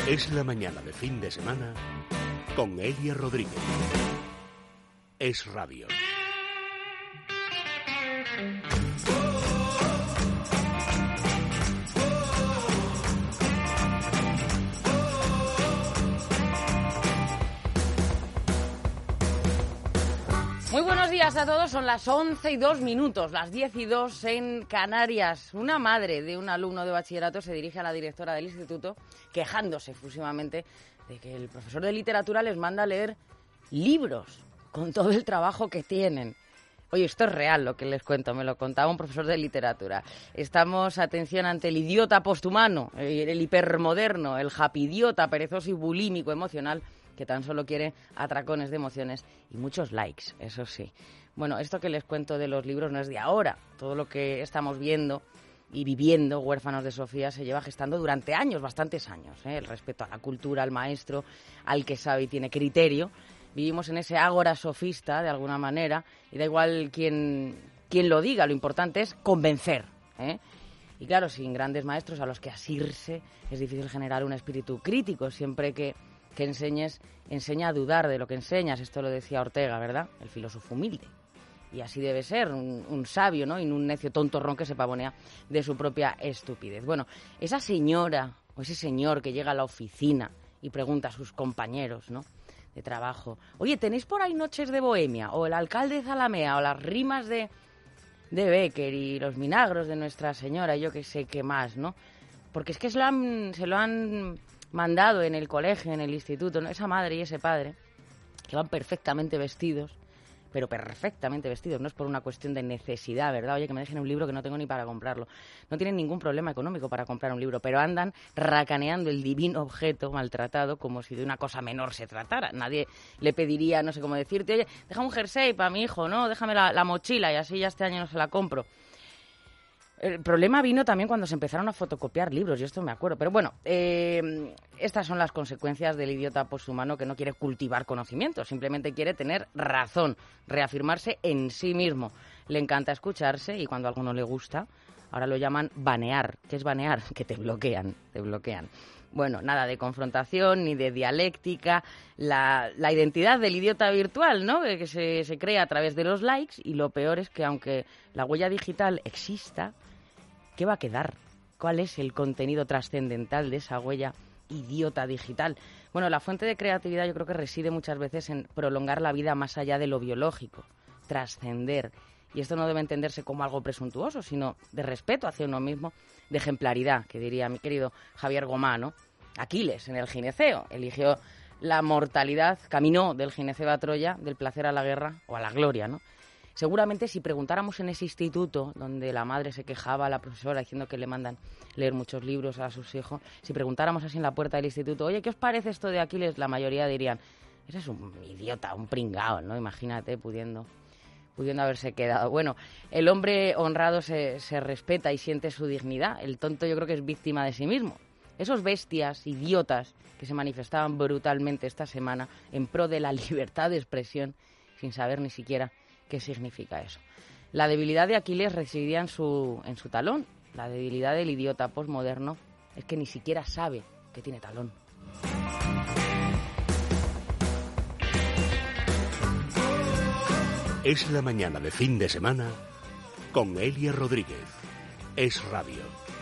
Es la mañana de fin de semana con Elia Rodríguez. Es Radio. Muy buenos días a todos, son las 11:02, las 10:02 en Canarias. Una madre de un alumno de bachillerato se dirige a la directora del instituto quejándose efusivamente de que el profesor de literatura les manda a leer libros con todo el trabajo que tienen. Oye, esto es real lo que les cuento, me lo contaba un profesor de literatura. Estamos, atención, ante el idiota posthumano, el hipermoderno, el hapidiota, perezoso y bulímico emocional, que tan solo quiere atracones de emociones y muchos likes, eso sí. Bueno, esto que les cuento de los libros no es de ahora. Todo lo que estamos viendo y viviendo, Huérfanos de Sofía, se lleva gestando durante años, bastantes años, ¿eh? El respeto a la cultura, al maestro, al que sabe y tiene criterio. Vivimos en ese ágora sofista, de alguna manera, y da igual quién lo diga, lo importante es convencer, ¿eh? Y claro, sin grandes maestros a los que asirse es difícil generar un espíritu crítico, siempre que enseña a dudar de lo que enseñas. Esto lo decía Ortega, ¿verdad? El filósofo humilde. Y así debe ser, un sabio, ¿no? Y no un necio tontorrón que se pavonea de su propia estupidez. Bueno, esa señora o ese señor que llega a la oficina y pregunta a sus compañeros, ¿no?, de trabajo: oye, ¿tenéis por ahí Noches de Bohemia? O El alcalde de Zalamea, o las rimas de Bécquer y los milagros de Nuestra Señora, y yo que sé qué más, ¿no? Porque es que se lo han mandado en el colegio, en el instituto, ¿no? Esa madre y ese padre, que van perfectamente vestidos, pero perfectamente vestidos, no es por una cuestión de necesidad, ¿verdad? Oye, que me dejen un libro que no tengo ni para comprarlo. No tienen ningún problema económico para comprar un libro, pero andan racaneando el divino objeto maltratado como si de una cosa menor se tratara. Nadie le pediría, no sé cómo decirte: oye, deja un jersey para mi hijo, ¿no? Déjame la mochila y así ya este año no se la compro. El problema vino también cuando se empezaron a fotocopiar libros, y esto me acuerdo. Pero bueno, estas son las consecuencias del idiota poshumano que no quiere cultivar conocimiento, simplemente quiere tener razón, reafirmarse en sí mismo. Le encanta escucharse y cuando algo no le gusta, ahora lo llaman banear. ¿Qué es banear? Que te bloquean. Bueno, nada de confrontación ni de dialéctica. La identidad del idiota virtual, ¿no?, que se crea a través de los likes, y lo peor es que aunque la huella digital exista, ¿qué va a quedar? ¿Cuál es el contenido trascendental de esa huella idiota digital? Bueno, la fuente de creatividad yo creo que reside muchas veces en prolongar la vida más allá de lo biológico, trascender. Y esto no debe entenderse como algo presuntuoso, sino de respeto hacia uno mismo, de ejemplaridad, que diría mi querido Javier Gomá, ¿no? Aquiles, en el gineceo, eligió la mortalidad, caminó del gineceo a Troya, del placer a la guerra o a la gloria, ¿no? Seguramente si preguntáramos en ese instituto donde la madre se quejaba a la profesora diciendo que le mandan leer muchos libros a sus hijos, si preguntáramos así en la puerta del instituto: oye, ¿qué os parece esto de Aquiles?, la mayoría dirían: ese es un idiota, un pringao, ¿no? Imagínate pudiendo haberse quedado. Bueno, el hombre honrado se respeta y siente su dignidad. El tonto yo creo que es víctima de sí mismo. Esos bestias, idiotas, que se manifestaban brutalmente esta semana en pro de la libertad de expresión, sin saber ni siquiera qué significa eso. La debilidad de Aquiles residía en su talón. La debilidad del idiota posmoderno es que ni siquiera sabe que tiene talón. Es la mañana de fin de semana con Elia Rodríguez. Es Radio.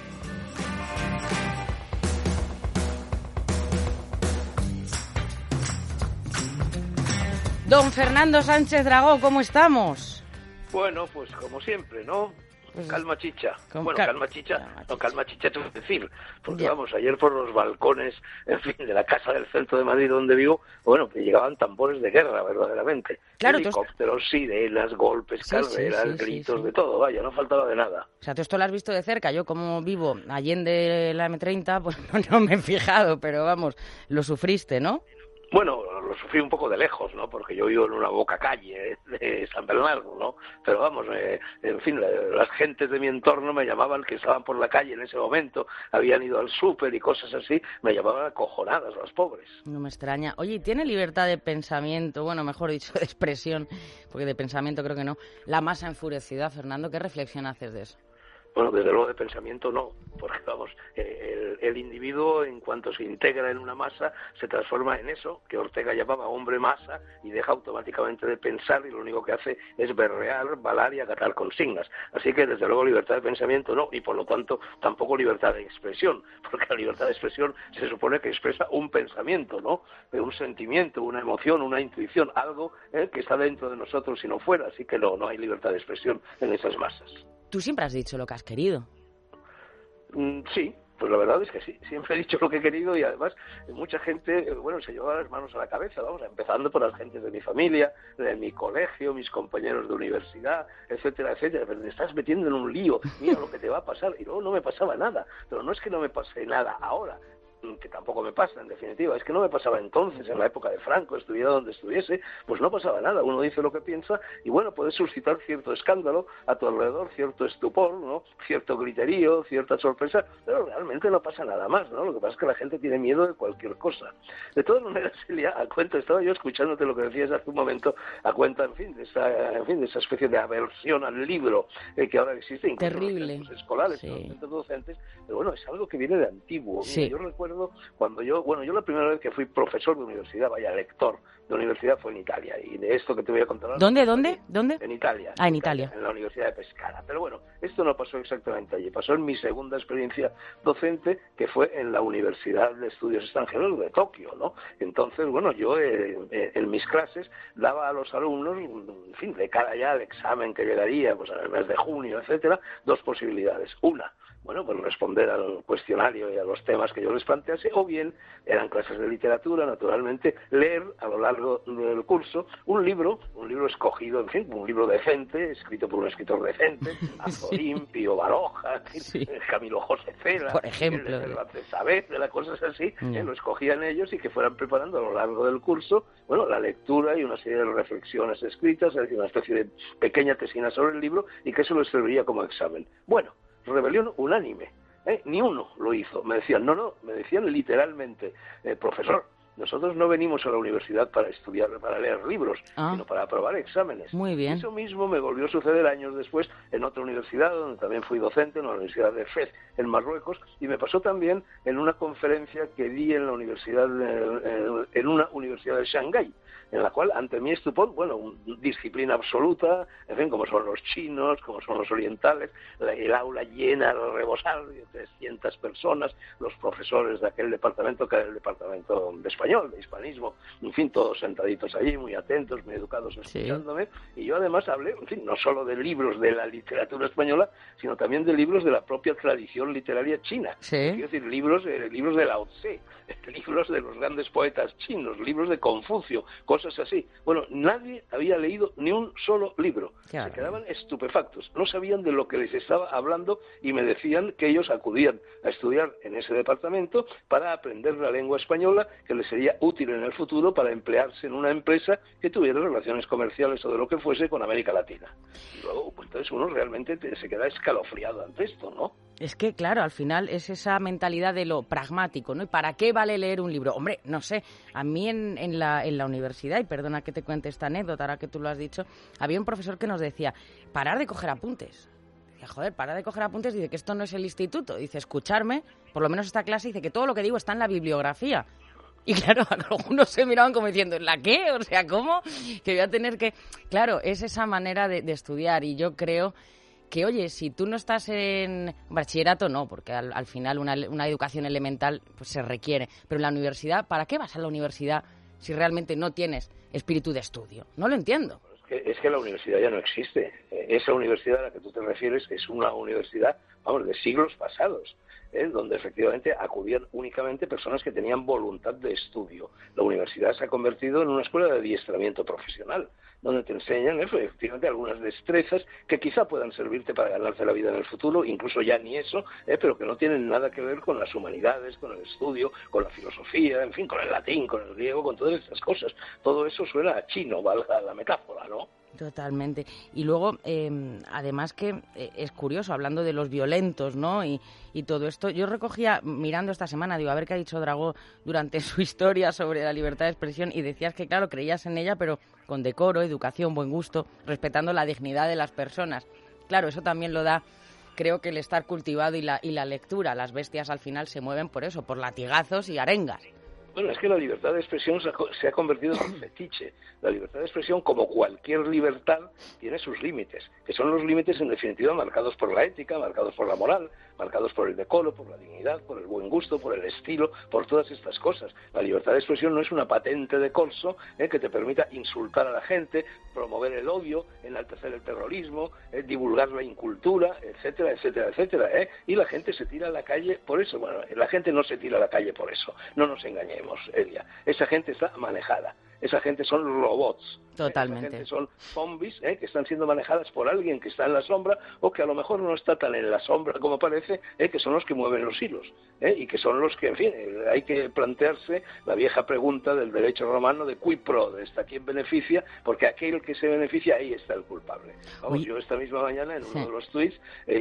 Don Fernando Sánchez Dragó, ¿cómo estamos? Bueno, pues como siempre, ¿no? Pues calma chicha. Calma chicha te voy a decir. Porque vamos, ayer por los balcones, en fin, de la casa del centro de Madrid donde vivo, bueno, que llegaban tambores de guerra, verdaderamente. Claro, helicópteros, sirenas, golpes, carreras, gritos, de todo, vaya, no faltaba de nada. O sea, tú esto lo has visto de cerca. Yo, como vivo allende la M30, pues no me he fijado, pero vamos, lo sufriste, ¿no? Bueno, lo sufrí un poco de lejos, ¿no? Porque yo vivo en una boca calle de San Bernardo, ¿no? Pero vamos, en fin, las gentes de mi entorno me llamaban, que estaban por la calle en ese momento, habían ido al súper y cosas así, me llamaban acojonadas, las pobres. No me extraña. Oye, ¿y tiene libertad de pensamiento? Bueno, mejor dicho, de expresión, porque de pensamiento creo que no. La masa enfurecida, Fernando, ¿qué reflexión haces de eso? Bueno, desde luego de pensamiento no, porque vamos, el individuo en cuanto se integra en una masa se transforma en eso que Ortega llamaba hombre masa y deja automáticamente de pensar y lo único que hace es berrear, balar y acatar consignas. Así que desde luego libertad de pensamiento no, y por lo tanto tampoco libertad de expresión, porque la libertad de expresión se supone que expresa un pensamiento, ¿no? Un sentimiento, una emoción, una intuición, algo que está dentro de nosotros y no fuera, así que no hay libertad de expresión en esas masas. Tú siempre has dicho lo que has querido. Sí, pues la verdad es que sí, siempre he dicho lo que he querido y además mucha gente, se lleva las manos a la cabeza, vamos, empezando por las gentes de mi familia, de mi colegio, mis compañeros de universidad, etcétera, etcétera, pero te estás metiendo en un lío, mira lo que te va a pasar, y luego no me pasaba nada, pero no es que no me pase nada ahora, que tampoco me pasa, en definitiva, es que no me pasaba entonces, en la época de Franco, estuviera donde estuviese, pues no pasaba nada, uno dice lo que piensa y bueno, puede suscitar cierto escándalo a tu alrededor, cierto estupor, ¿no? Cierto griterío, cierta sorpresa, pero realmente no pasa nada más, ¿no? Lo que pasa es que la gente tiene miedo de cualquier cosa. De todas maneras, Celia, a cuenta, estaba yo escuchándote lo que decías hace un momento, a cuenta, de esa especie de aversión al libro que ahora existe, incluso terrible, en los centros escolares, sí, en los centros docentes, pero bueno, es algo que viene de antiguo. Sí. Yo recuerdo cuando yo la primera vez que fui profesor de universidad, lector de universidad, fue en Italia, y de esto que te voy a contar ahora. ¿Dónde? En Italia. En Italia. En la Universidad de Pescara. Pero bueno, esto no pasó exactamente allí, pasó en mi segunda experiencia docente, que fue en la Universidad de Estudios Extranjeros de Tokio, ¿no? Entonces, bueno, yo en mis clases daba a los alumnos, en fin, de cara ya al examen que llegaría, pues en el mes de junio, etcétera, dos posibilidades. Una, pues responder al cuestionario y a los temas que yo les plantease, o bien eran clases de literatura, naturalmente, leer a lo largo del curso un libro escogido, en fin, un libro decente, escrito por un escritor decente, Azorín, Pío Baroja, sí, Camilo José Cela, por ejemplo, Cervantes Saavedra, cosas así, lo escogían ellos y que fueran preparando a lo largo del curso, la lectura y una serie de reflexiones escritas, es decir, una especie de pequeña tesina sobre el libro, y que eso les serviría como examen. Bueno, rebelión unánime, ni uno lo hizo. Me decían, me decían literalmente, profesor, nosotros no venimos a la universidad para estudiar, para leer libros, sino para aprobar exámenes. Muy bien. Eso mismo me volvió a suceder años después en otra universidad, donde también fui docente, en la Universidad de Fez, en Marruecos, y me pasó también en una conferencia que di en la universidad, en una universidad de Shanghái, en la cual, ante mi estupor, disciplina absoluta, en fin, como son los chinos, como son los orientales, el aula llena al rebosar de 300 personas, los profesores de aquel departamento, que era el departamento de español, de hispanismo, en fin, todos sentaditos allí, muy atentos, muy educados, escuchándome, sí. Y yo además hablé, en fin, no solo de libros de la literatura española, sino también de libros de la propia tradición literaria china, sí. Es decir, libros de Lao Tse, libros de los grandes poetas chinos, libros de Confucio, cosas así. Bueno, nadie había leído ni un solo libro. Claro. Se quedaban estupefactos, no sabían de lo que les estaba hablando y me decían que ellos acudían a estudiar en ese departamento para aprender la lengua española, que les sería útil en el futuro para emplearse en una empresa que tuviera relaciones comerciales o de lo que fuese con América Latina. Y luego, pues entonces uno realmente se queda escalofriado ante esto, ¿no? Es que, claro, al final es esa mentalidad de lo pragmático, ¿no? ¿Y para qué vale leer un libro? Hombre, no sé, a mí en la universidad, y perdona que te cuente esta anécdota, ahora que tú lo has dicho, había un profesor que nos decía, parar de coger apuntes. Decía, joder, parar de coger apuntes, dice que esto no es el instituto. Dice, escucharme, por lo menos esta clase, dice que todo lo que digo está en la bibliografía. Y claro, algunos se miraban como diciendo, ¿la qué? O sea, ¿cómo? Que voy a tener que... Claro, es esa manera de estudiar, y yo creo que, oye, si tú no estás en bachillerato, no, porque al final una educación elemental pues se requiere, pero en la universidad, ¿para qué vas a la universidad si realmente no tienes espíritu de estudio? No lo entiendo. Es que la universidad ya no existe. Esa universidad a la que tú te refieres es una universidad, de siglos pasados, donde efectivamente acudían únicamente personas que tenían voluntad de estudio. La universidad se ha convertido en una escuela de adiestramiento profesional, donde te enseñan efectivamente algunas destrezas que quizá puedan servirte para ganarte la vida en el futuro, incluso ya ni eso, pero que no tienen nada que ver con las humanidades, con el estudio, con la filosofía, en fin, con el latín, con el griego, con todas estas cosas. Todo eso suena a chino, valga la metáfora, ¿no? Totalmente. Y luego, además que es curioso, hablando de los violentos, ¿no? Y todo esto, yo recogía, mirando esta semana, digo, a ver qué ha dicho Dragó durante su historia sobre la libertad de expresión, y decías que, claro, creías en ella, pero con decoro, educación, buen gusto, respetando la dignidad de las personas. Claro, eso también lo da creo que el estar cultivado y la lectura, las bestias al final se mueven por eso, por latigazos y arengas. Bueno, es que la libertad de expresión se ha convertido en un fetiche. La libertad de expresión, como cualquier libertad, tiene sus límites, que son los límites, en definitiva, marcados por la ética, marcados por la moral, marcados por el decoro, por la dignidad, por el buen gusto, por el estilo, por todas estas cosas. La libertad de expresión no es una patente de corso que te permita insultar a la gente, promover el odio, enaltecer el terrorismo, divulgar la incultura, etcétera, etcétera, etcétera. Y la gente se tira a la calle por eso. Bueno, la gente no se tira a la calle por eso, no nos engañemos. Elia. Esa gente está manejada. Esa gente son robots. Totalmente. Esa gente son zombies que están siendo manejadas por alguien que está en la sombra o que a lo mejor no está tan en la sombra como parece, que son los que mueven los hilos. Y que son los que, en fin, hay que plantearse la vieja pregunta del derecho romano de cui prodest, ¿está quién beneficia? Porque aquel que se beneficia, ahí está el culpable. Vamos, yo esta misma mañana en uno de los tuits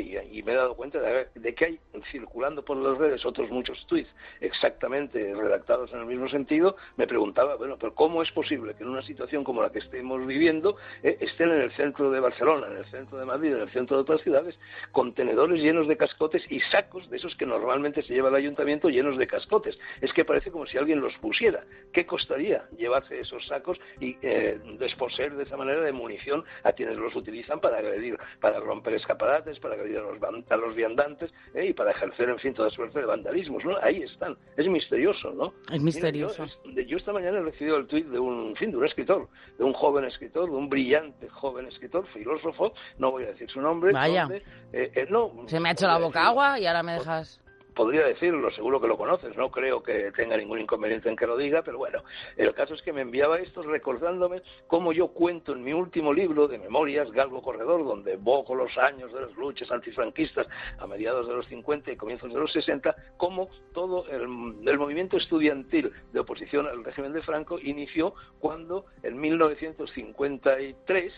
y me he dado cuenta de que hay circulando por las redes otros muchos tuits exactamente redactados en el mismo sentido. Me preguntaba, bueno, pero ¿cómo es posible que en una situación como la que estemos viviendo estén en el centro de Barcelona, en el centro de Madrid, en el centro de otras ciudades, contenedores llenos de cascotes y sacos de esos que normalmente se lleva el ayuntamiento llenos de cascotes? Es que parece como si alguien los pusiera. ¿Qué costaría llevarse esos sacos y desposeer de esa manera de munición a quienes los utilizan para agredir, para romper escaparates, para agredir a los viandantes y para ejercer, en fin, toda suerte de vandalismos, ¿no? Ahí están. Es misterioso, ¿no? Es misterioso. Mira, yo esta mañana he recibido el tuit de un escritor, de un joven escritor, de un brillante joven escritor, filósofo, no voy a decir su nombre. Vaya. No, se me ha hecho la boca agua y ahora me dejas... Podría decirlo, seguro que lo conoces, no creo que tenga ningún inconveniente en que lo diga, pero bueno, el caso es que me enviaba esto recordándome cómo yo cuento en mi último libro de memorias, Galgo Corredor, donde evoco los años de las luchas antifranquistas a mediados de los 50 y comienzos de los 60, cómo todo el movimiento estudiantil de oposición al régimen de Franco inició cuando en 1953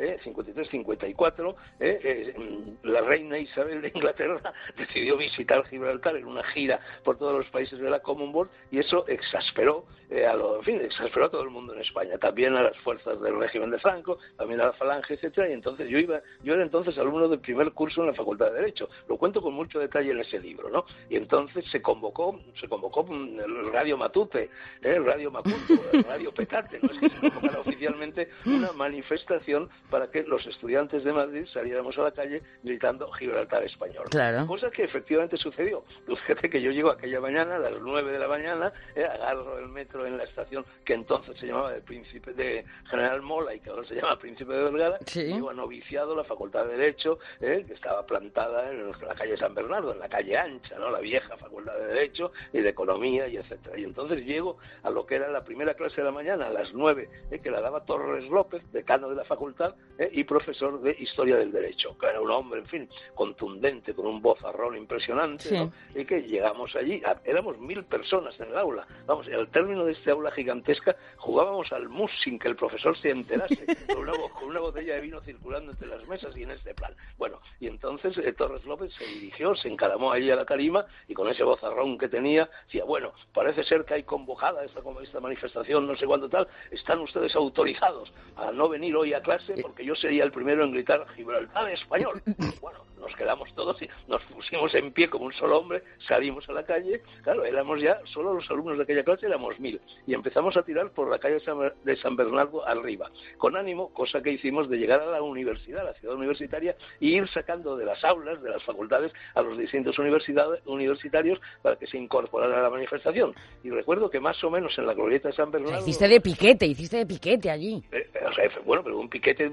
53-54, la reina Isabel de Inglaterra decidió visitar Gibraltar en una gira por todos los países de la Commonwealth y eso exasperó exasperó a todo el mundo en España, también a las fuerzas del régimen de Franco, también a la Falange, etcétera. Y entonces yo era entonces alumno del primer curso en la Facultad de Derecho. Lo cuento con mucho detalle en ese libro, ¿no? Y entonces se convocó el Radio Matute, el Radio Macuto, el Radio Petate, ¿no? Es que se convocara oficialmente una manifestación para que los estudiantes de Madrid saliéramos a la calle gritando Gibraltar español. Claro. Cosa que efectivamente sucedió. Fíjate que yo llego aquella mañana, a las 9 de la mañana, agarro el metro en la estación que entonces se llamaba de General Mola y que ahora se llama Príncipe de Vergara, y llego a noviciado la Facultad de Derecho, que estaba plantada en la calle San Bernardo, en la calle ancha, ¿no? La vieja Facultad de Derecho y de Economía y etcétera. Y entonces llego a lo que era la primera clase de la mañana, a las 9, que la daba Torres López, decano de la facultad, y profesor de Historia del Derecho, que era un hombre, en fin, contundente, con un vozarrón impresionante, ¿no? Y que llegamos allí, éramos 1000 personas en el aula. Vamos, al término de este aula gigantesca, jugábamos al mus sin que el profesor se enterase, con una botella de vino circulando entre las mesas y en este plan. Bueno, y entonces Torres López se dirigió, se encaramó allí a la tarima y con ese vozarrón que tenía, decía, bueno, parece ser que hay convocada esta manifestación, no sé cuándo tal, están ustedes autorizados a no venir hoy a clase porque yo sería el primero en gritar Gibraltar español. Bueno, nos quedamos todos y nos pusimos en pie como un solo hombre, salimos a la calle, claro, éramos ya, solo los alumnos de aquella clase éramos 1000, y empezamos a tirar por la calle de San Bernardo arriba, con ánimo, cosa que hicimos, de llegar a la universidad, a la ciudad universitaria, y ir sacando de las aulas, de las facultades, a los distintos universitarios para que se incorporaran a la manifestación. Y recuerdo que más o menos en la glorieta de San Bernardo... Hiciste de piquete allí. Bueno, pero un piquete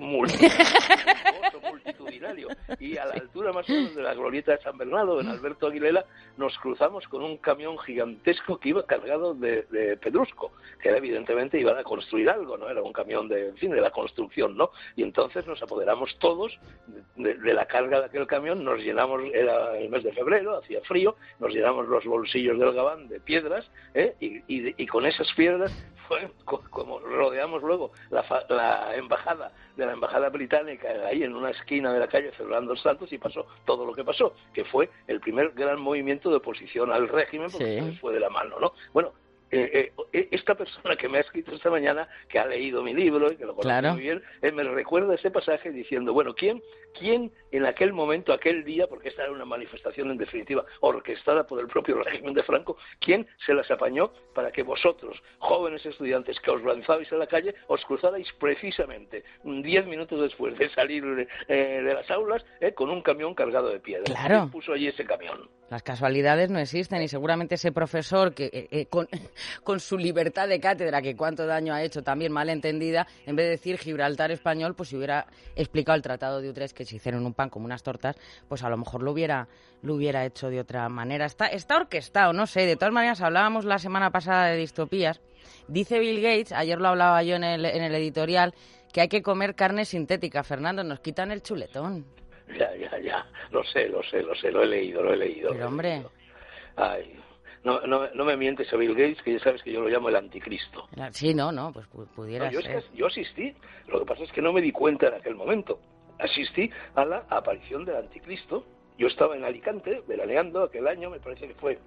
multitudinario. Y a la altura más o menos de la glorieta de San Bernardo, en Alberto Aguilera, nos cruzamos con un camión gigantesco que iba cargado de pedrusco, que era, evidentemente iban a construir algo, ¿no? Era un camión de la construcción, ¿no? Y entonces nos apoderamos todos de la carga de aquel camión, nos llenamos, era el mes de febrero, hacía frío, nos llenamos los bolsillos del gabán de piedras, y con esas piedras fue como rodeamos luego la embajada de la embajada británica ahí en una esquina de la calle Fernando Santos, y pasó todo lo que pasó, que fue el primer gran movimiento de oposición al régimen, porque fue de la mano, ¿no? Bueno, esta persona que me ha escrito esta mañana, que ha leído mi libro y que lo conoce muy bien, me recuerda ese pasaje diciendo, bueno, ¿quién en aquel momento, aquel día, porque esta era una manifestación en definitiva orquestada por el propio régimen de Franco, quién se las apañó para que vosotros, jóvenes estudiantes que os lanzabais a la calle, os cruzarais precisamente 10 minutos después de salir de las aulas con un camión cargado de piedras? Claro. ¿Quién puso allí ese camión? Las casualidades no existen y seguramente ese profesor que con su libertad de cátedra, que cuánto daño ha hecho también mal entendida, en vez de decir Gibraltar español, pues si hubiera explicado el Tratado de Utrecht, que se hicieron un pan como unas tortas, pues a lo mejor lo hubiera hecho de otra manera. Está orquestado, no sé. De todas maneras, hablábamos la semana pasada de distopías. Dice Bill Gates, ayer lo hablaba yo en el editorial, que hay que comer carne sintética. Fernando, nos quitan el chuletón. Ya, lo sé, lo he leído. Pero hombre... Ay, no me mientes a Bill Gates, que ya sabes que yo lo llamo el anticristo. Sí, pues pudiera ser. Yo asistí, lo que pasa es que no me di cuenta en aquel momento. Asistí a la aparición del anticristo. Yo estaba en Alicante, veraneando aquel año, me parece que fue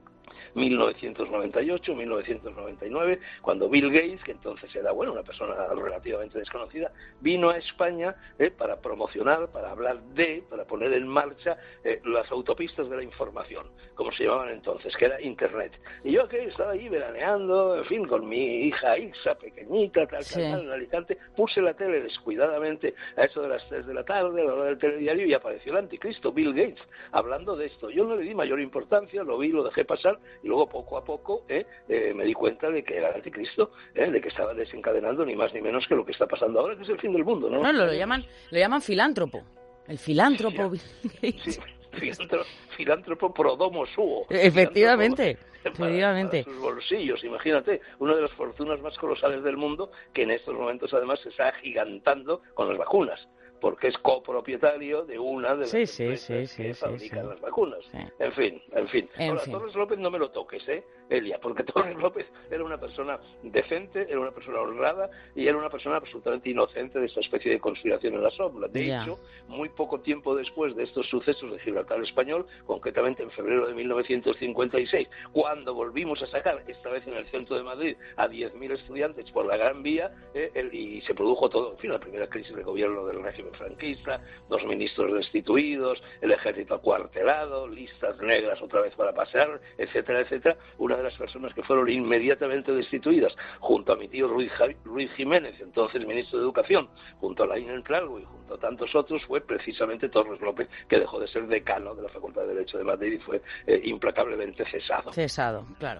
1998, 1999, cuando Bill Gates, que entonces era una persona relativamente desconocida, vino a España para promocionar, para hablar para poner en marcha las autopistas de la información, como se llamaban entonces, que era Internet. Y yo que estaba ahí veraneando, en fin, con mi hija Isa, pequeñita, tal, en Alicante, puse la tele descuidadamente a eso de las 3 de la tarde, a la hora del telediario, y apareció el anticristo, Bill Gates, hablando de esto. Yo no le di mayor importancia, lo vi, lo dejé pasar, y luego poco a poco me di cuenta de que era el anticristo, de que estaba desencadenando ni más ni menos que lo que está pasando ahora, que es el fin del mundo, ¿no? No, lo llaman filántropo. El filántropo. Sí, filántropo pro domo suo. Efectivamente. Para sus bolsillos, imagínate, una de las fortunas más colosales del mundo, que en estos momentos además se está agigantando con las vacunas, porque es copropietario de una de las empresas que fabrican las vacunas. Sí. En fin. Ahora, Torres López no me lo toques, Elia, porque Torres López era una persona decente, era una persona honrada y era una persona absolutamente inocente de esta especie de conspiración en la sombra. De hecho, muy poco tiempo después de estos sucesos de Gibraltar español, concretamente en febrero de 1956, cuando volvimos a sacar, esta vez en el centro de Madrid, a 10.000 estudiantes por la Gran Vía, y se produjo todo, en fin, la primera crisis de gobierno del régimen franquista, 2 ministros destituidos, el ejército acuartelado, listas negras otra vez para pasear, etcétera, etcétera. Una de las personas que fueron inmediatamente destituidas, junto a mi tío Ruiz Jiménez, entonces ministro de Educación, junto a Laín Entralgo y junto a tantos otros, fue precisamente Torres López, que dejó de ser decano de la Facultad de Derecho de Madrid y fue implacablemente cesado. Claro.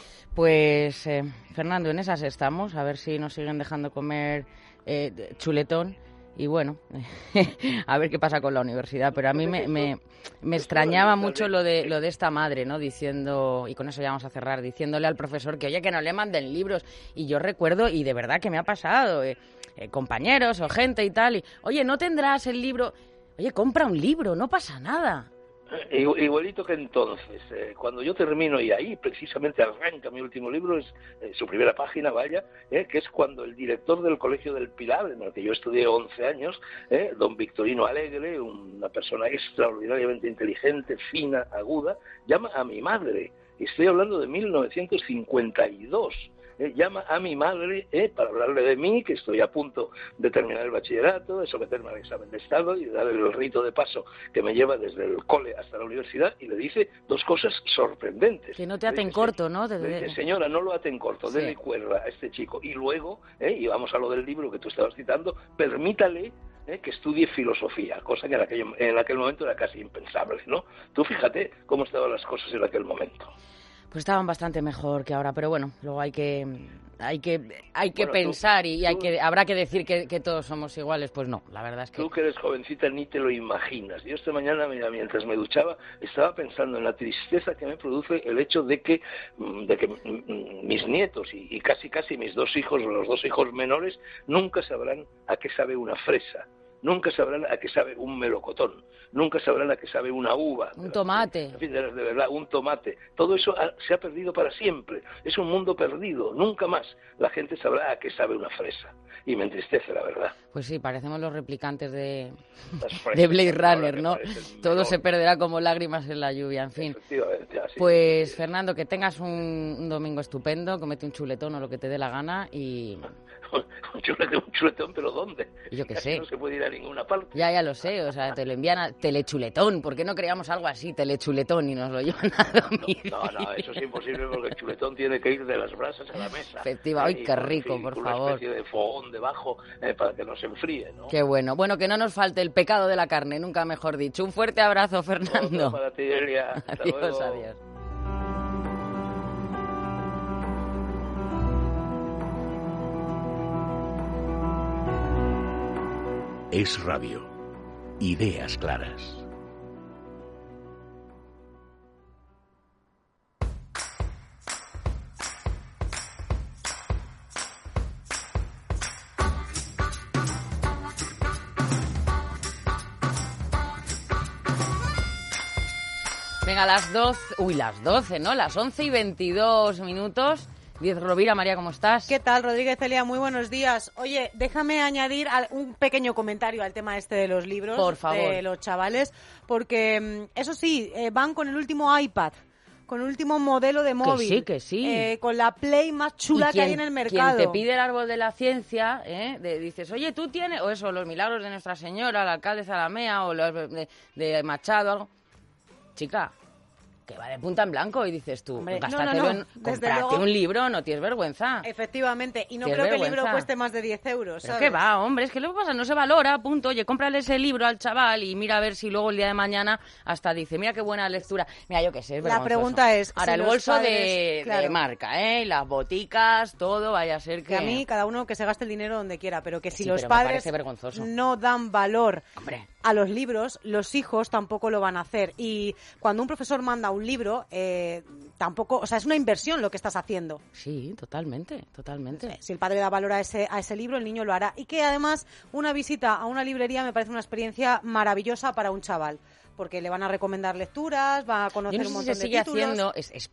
Pues, Fernando, en esas estamos, a ver si nos siguen dejando comer chuletón. Y bueno, a ver qué pasa con la universidad. Pero a mí me extrañaba mucho lo de esta madre, ¿no? Diciendo, y con eso ya vamos a cerrar, diciéndole al profesor que, oye, que no le manden libros. Y yo recuerdo, y de verdad que me ha pasado, compañeros o gente y tal, y, oye, ¿no tendrás el libro? Oye, compra un libro, no pasa nada. Igualito que entonces, cuando yo termino, y ahí precisamente arranca mi último libro, es su primera página, que es cuando el director del Colegio del Pilar, en el que yo estudié 11 años, don Victorino Alegre, una persona extraordinariamente inteligente, fina, aguda, llama a mi madre, y estoy hablando de 1952, llama a mi madre para hablarle de mí, que estoy a punto de terminar el bachillerato, de someterme al examen de Estado y de darle el rito de paso que me lleva desde el cole hasta la universidad, y le dice 2 cosas sorprendentes. Que no te aten corto, ¿no? Le dice, señora, no lo aten corto, déle cuerda a este chico. Y luego, y vamos a lo del libro que tú estabas citando, permítale que estudie filosofía, cosa que en aquel momento era casi impensable, ¿no? Tú fíjate cómo estaban las cosas en aquel momento. Pues estaban bastante mejor que ahora, pero bueno, luego hay que pensar y habrá que decir que todos somos iguales. Pues no, la verdad es que... Tú que eres jovencita ni te lo imaginas. Yo esta mañana, mientras me duchaba, estaba pensando en la tristeza que me produce el hecho de que mis nietos y casi mis 2 hijos, los 2 hijos menores, nunca sabrán a qué sabe una fresa. nunca sabrán a qué sabe un melocotón, nunca sabrán a qué sabe una uva. Un tomate. En fin, de verdad, un tomate. Todo eso se ha perdido para siempre. Es un mundo perdido. Nunca más la gente sabrá a qué sabe una fresa. Y me entristece, la verdad. Pues sí, parecemos los replicantes de Fresas, Blade Runner, ¿no? Todo se perderá como lágrimas en la lluvia, en fin. Efectivamente, así. Pues, Fernando, que tengas un domingo estupendo, comete un chuletón o lo que te dé la gana y... un chuletón, pero ¿dónde? Yo qué Casi sé. no se puede ir a ninguna parte. Ya lo sé, o sea, te lo envían a telechuletón. ¿Por qué no creamos algo así, telechuletón, y nos lo llevan a dormir? No, eso es imposible porque el chuletón tiene que ir de las brasas a la mesa. Efectivamente. ¡Ay, qué rico, por favor! Una especie de fogón debajo para que no se enfríe, ¿no? Qué bueno. Bueno, que no nos falte el pecado de la carne, nunca mejor dicho. Un fuerte abrazo, Fernando. Otro para ti, Elia. Hasta Adiós, luego. adiós. Es Radio. Ideas claras. Venga, las 12, ¿no? Las 11:22. 10 Rovira, María, ¿cómo estás? ¿Qué tal, Rodríguez Celia? Muy buenos días. Oye, déjame añadir un pequeño comentario al tema este de los libros, por favor, de los chavales, porque eso sí, van con el último iPad, con el último modelo de móvil. Que sí. Con la Play más chula que hay en el mercado. Quien te pide el árbol de la ciencia, dices, oye, tú tienes, o eso, los milagros de Nuestra Señora, el alcalde Zalamea, o los de Machado, algo. Chica, que va de punta en blanco, y dices tú, Hombre, gástatelo en comprarte un libro, no tienes vergüenza. Efectivamente, y no Tienes creo que el vergüenza. libro cueste más de 10 euros, Pero ¿sabes? qué va, hombre, es que luego pasa, no se valora, punto. Oye, cómprale ese libro al chaval y mira a ver si luego el día de mañana hasta dice, mira qué buena lectura. Mira, yo qué sé, es La vergonzoso. pregunta es, ahora, si el los bolso padres, claro, de marca, las boticas, todo, vaya a ser que... Que a mí, cada uno que se gaste el dinero donde quiera, pero que si Sí, los pero me padres parece vergonzoso. no dan valor Hombre. a los libros, los hijos tampoco lo van a hacer. Y cuando un profesor manda un libro, tampoco, o sea, es una inversión lo que estás haciendo. Sí, totalmente. Si el padre da valor a ese libro, el niño lo hará. Y que además una visita a una librería me parece una experiencia maravillosa para un chaval. Porque le van a recomendar lecturas, va a conocer Yo no un sé montón si de sigue títulos.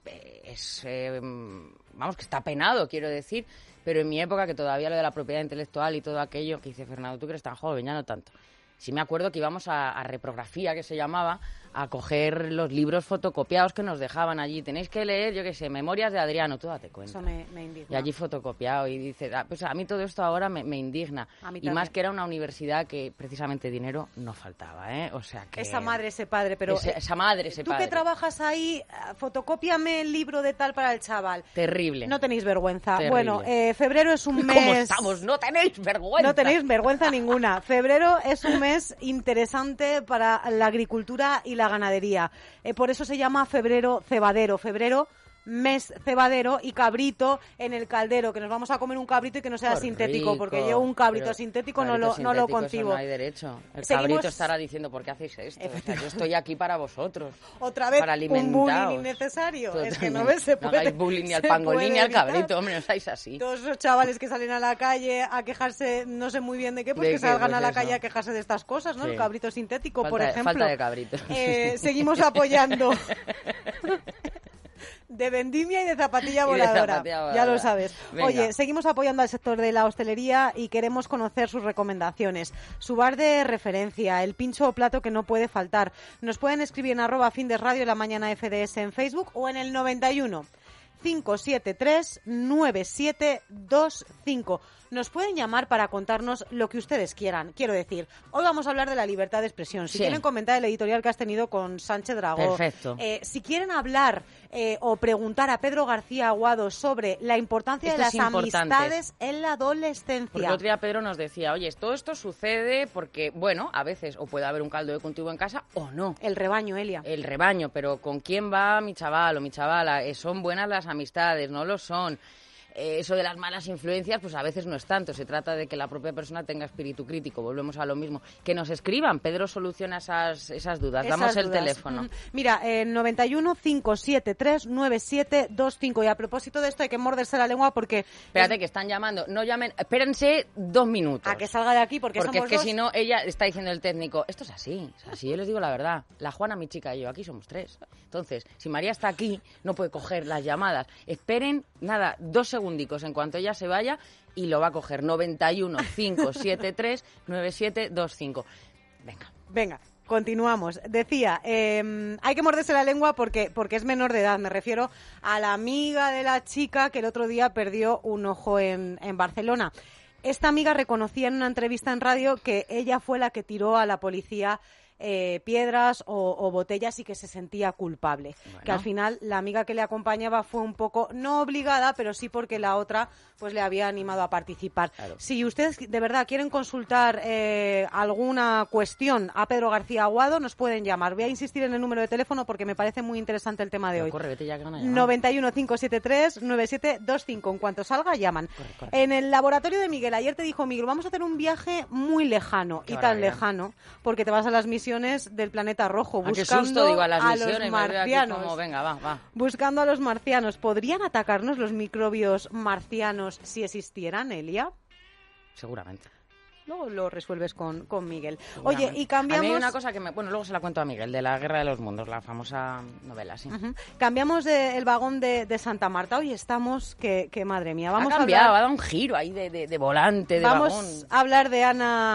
haciendo, vamos, que está penado, quiero decir, pero en mi época, que todavía lo de la propiedad intelectual y todo aquello, que dice Fernando, tú que eres tan joven, ya no tanto. Sí me acuerdo que íbamos a reprografía, que se llamaba, a coger los libros fotocopiados que nos dejaban allí. Tenéis que leer, yo qué sé, Memorias de Adriano, tú date cuenta. Eso me indigna. Y allí fotocopiado, y dice, pues a mí todo esto ahora me indigna. A mí y también. más que era una universidad que precisamente dinero no faltaba, ¿eh? O sea que... Esa madre, ese padre, pero... esa madre, ese tú padre. que trabajas ahí, fotocópiame el libro de tal para el chaval. Terrible. No tenéis vergüenza. Terrible. Bueno, febrero es un mes... ¿Cómo estamos? No tenéis vergüenza. No tenéis vergüenza ninguna. Febrero es un mes interesante para la agricultura y la ganadería. Por eso se llama febrero cebadero. Febrero, mes cebadero, y cabrito en el caldero, que nos vamos a comer un cabrito y que no sea Qué sintético, rico. porque yo un cabrito Pero sintético no cabrito lo sintético, concibo. eso no hay derecho. El Seguimos- cabrito estará diciendo, ¿por qué hacéis esto? O sea, yo estoy aquí para vosotros. Otra vez para un alimentaros. bullying innecesario. Es que no ves, se No puede, hagáis bullying ni al se pangolín puede ni al evitar. cabrito, hombre, no estáis así. Todos esos chavales que salen a la calle a quejarse, no sé muy bien de qué, pues ¿De que qué? salgan Pues a la eso. calle a quejarse de estas cosas, ¿no? Sí. El cabrito sintético, por Falta- ejemplo. falta de cabrito. Seguimos apoyando de vendimia y de zapatilla Y de voladora. zapatilla Ya voladora. lo sabes. Venga. Oye, seguimos apoyando al sector de la hostelería y queremos conocer sus recomendaciones. Su bar de referencia, el pincho o plato que no puede faltar. Nos pueden escribir en @findesradio, la mañana FDS en Facebook, o en el 91 573 9725. Nos pueden llamar para contarnos lo que ustedes quieran. Quiero decir, hoy vamos a hablar de la libertad de expresión. Si Sí. quieren comentar el editorial que has tenido con Sánchez Dragó. Perfecto. Si quieren hablar o preguntar a Pedro García Aguado sobre la importancia Esto de es las importante. amistades en la adolescencia. Porque el otro día Pedro nos decía, oye, todo esto sucede porque, bueno, a veces o puede haber un caldo de cultivo en casa o no. El rebaño, Elia. El rebaño, pero ¿con quién va mi chaval o mi chavala? ¿Son buenas las amistades? ¿No lo son? eso de las malas influencias, pues a veces no es tanto. Se trata de que la propia persona tenga espíritu crítico. Volvemos a lo mismo. Que nos escriban. Pedro soluciona esas dudas. Damos el teléfono. Mira, 91 573 9725. Y a propósito de esto hay que morderse la lengua porque... Espérate, que están llamando. No llamen. Espérense 2 minutos. A que salga de aquí porque es que dos. Si no, ella está diciendo el técnico, esto es así, yo les digo la verdad. La Juana, mi chica y yo, aquí somos 3. Entonces, si María está aquí, no puede coger las llamadas. Esperen, 2 segundicos en cuanto ella se vaya y lo va a coger. 91 573 9725. Venga. Continuamos. Decía, hay que morderse la lengua porque es menor de edad. Me refiero a la amiga de la chica que el otro día perdió un ojo en Barcelona. Esta amiga reconocía en una entrevista en radio que ella fue la que tiró a la policía piedras o botellas y que se sentía culpable. Bueno. Que al final la amiga que le acompañaba fue un poco, no obligada, pero sí porque la otra pues le había animado a participar. Claro. Si ustedes de verdad quieren consultar alguna cuestión a Pedro García Aguado, nos pueden llamar. Voy a insistir en el número de teléfono porque me parece muy interesante el tema de hoy. Corre, vete ya que van a 91 573 9725. En cuanto salga, llaman. Corre. En el laboratorio de Miguel, ayer te dijo Miguel, vamos a hacer un viaje muy lejano. Qué y tan lejano, porque te vas a las misiones del planeta rojo buscando a los marcianos. Como, venga, va. Buscando a los marcianos. ¿Podrían atacarnos los microbios marcianos si existieran, Elia? Seguramente. Luego lo resuelves con Miguel. Oye, y cambiamos... A mí hay una cosa que luego se la cuento a Miguel, de la Guerra de los Mundos, la famosa novela, sí. Uh-huh. Cambiamos el vagón de Santa Marta. Hoy estamos, que madre mía. Vamos ha dado un giro ahí de volante, de vamos vagón. Vamos a hablar de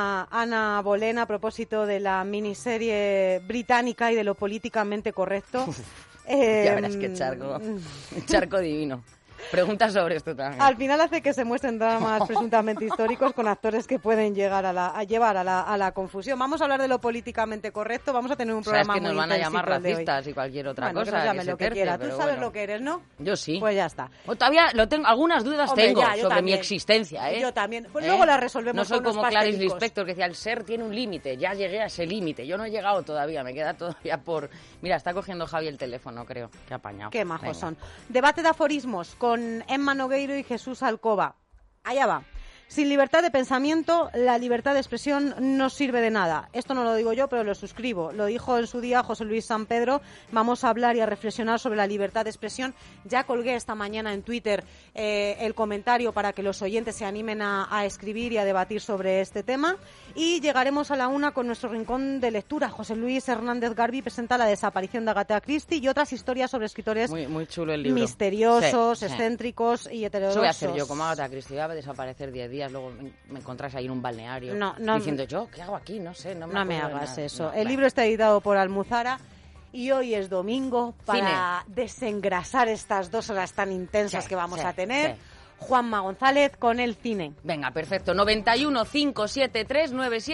Ana Bolena a propósito de la miniserie británica y de lo políticamente correcto. Ya verás qué charco divino. Preguntas sobre esto también. Al final hace que se muestren dramas presuntamente históricos con actores que pueden llegar a llevar a la confusión. Vamos a hablar de lo políticamente correcto. Vamos a tener un programa muy intensito. Es que nos van a llamar racistas y cualquier otra cosa. Que nos llamen lo que quiera. Tú sabes lo que eres, ¿no? Yo sí. Pues ya está. Todavía lo tengo. Algunas dudas tengo sobre también. mi existencia, ¿eh? Yo también. Pues luego las resolvemos. No soy con como Clarice Lispector que decía, el ser tiene un límite. Ya llegué a ese límite. Yo no he llegado todavía. Me queda todavía por... Mira, está cogiendo Javi el teléfono, creo. Qué apañado. Qué majos son. Debate de aforismos con Emma Nogueiro y Jesús Alcoba. Allá va. Sin libertad de pensamiento, la libertad de expresión no sirve de nada. Esto no lo digo yo, pero lo suscribo. Lo dijo en su día José Luis San Pedro. Vamos a hablar y a reflexionar sobre la libertad de expresión. Ya colgué esta mañana en Twitter el comentario para que los oyentes se animen a escribir y a debatir sobre este tema. Y llegaremos a la 1 con nuestro rincón de lectura. José Luis Hernández Garbi presenta La desaparición de Agatha Christie y otras historias sobre escritores muy chulo el libro. Misteriosos, excéntricos y heterodoxos. Eso voy a hacer yo, como Agatha Christie. Voy a desaparecer 10 días, luego me encontrás ahí en un balneario diciendo yo, ¿qué hago aquí? No sé, no me hagas eso. El libro está editado por Almuzara y hoy es domingo para desengrasar estas 2 horas tan intensas que vamos a tener. Sí. Juanma González con el cine. Venga, perfecto. 91 573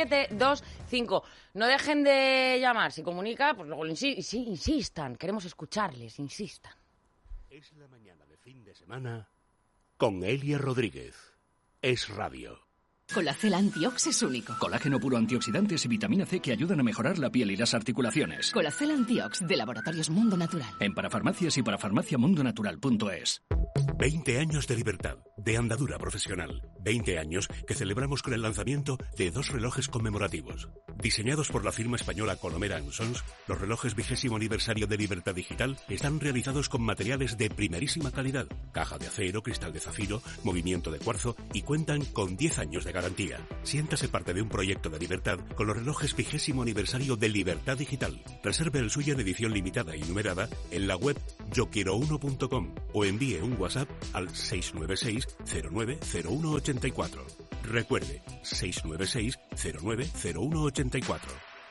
9725. No dejen de llamar. Si comunica, pues luego insistan. Queremos escucharles, insistan. Es la mañana de fin de semana con Elia Rodríguez. Es radio. Colacel Antiox es único. Colágeno puro, antioxidantes y vitamina C que ayudan a mejorar la piel y las articulaciones. Colacel Antiox de Laboratorios Mundo Natural. En parafarmacias y parafarmaciamundonatural.es. 20 años de libertad, de andadura profesional. 20 años que celebramos con el lanzamiento de 2 relojes conmemorativos. Diseñados por la firma española Colomera & Sons, los relojes 20º aniversario de Libertad Digital están realizados con materiales de primerísima calidad. Caja de acero, cristal de zafiro, movimiento de cuarzo y cuentan con 10 años de garantía. Siéntase parte de un proyecto de libertad con los relojes 20º aniversario de Libertad Digital. Reserve el suyo en edición limitada y numerada en la web yoquierouno.com o envíe un WhatsApp al 696 090184. Recuerde, 696 090184.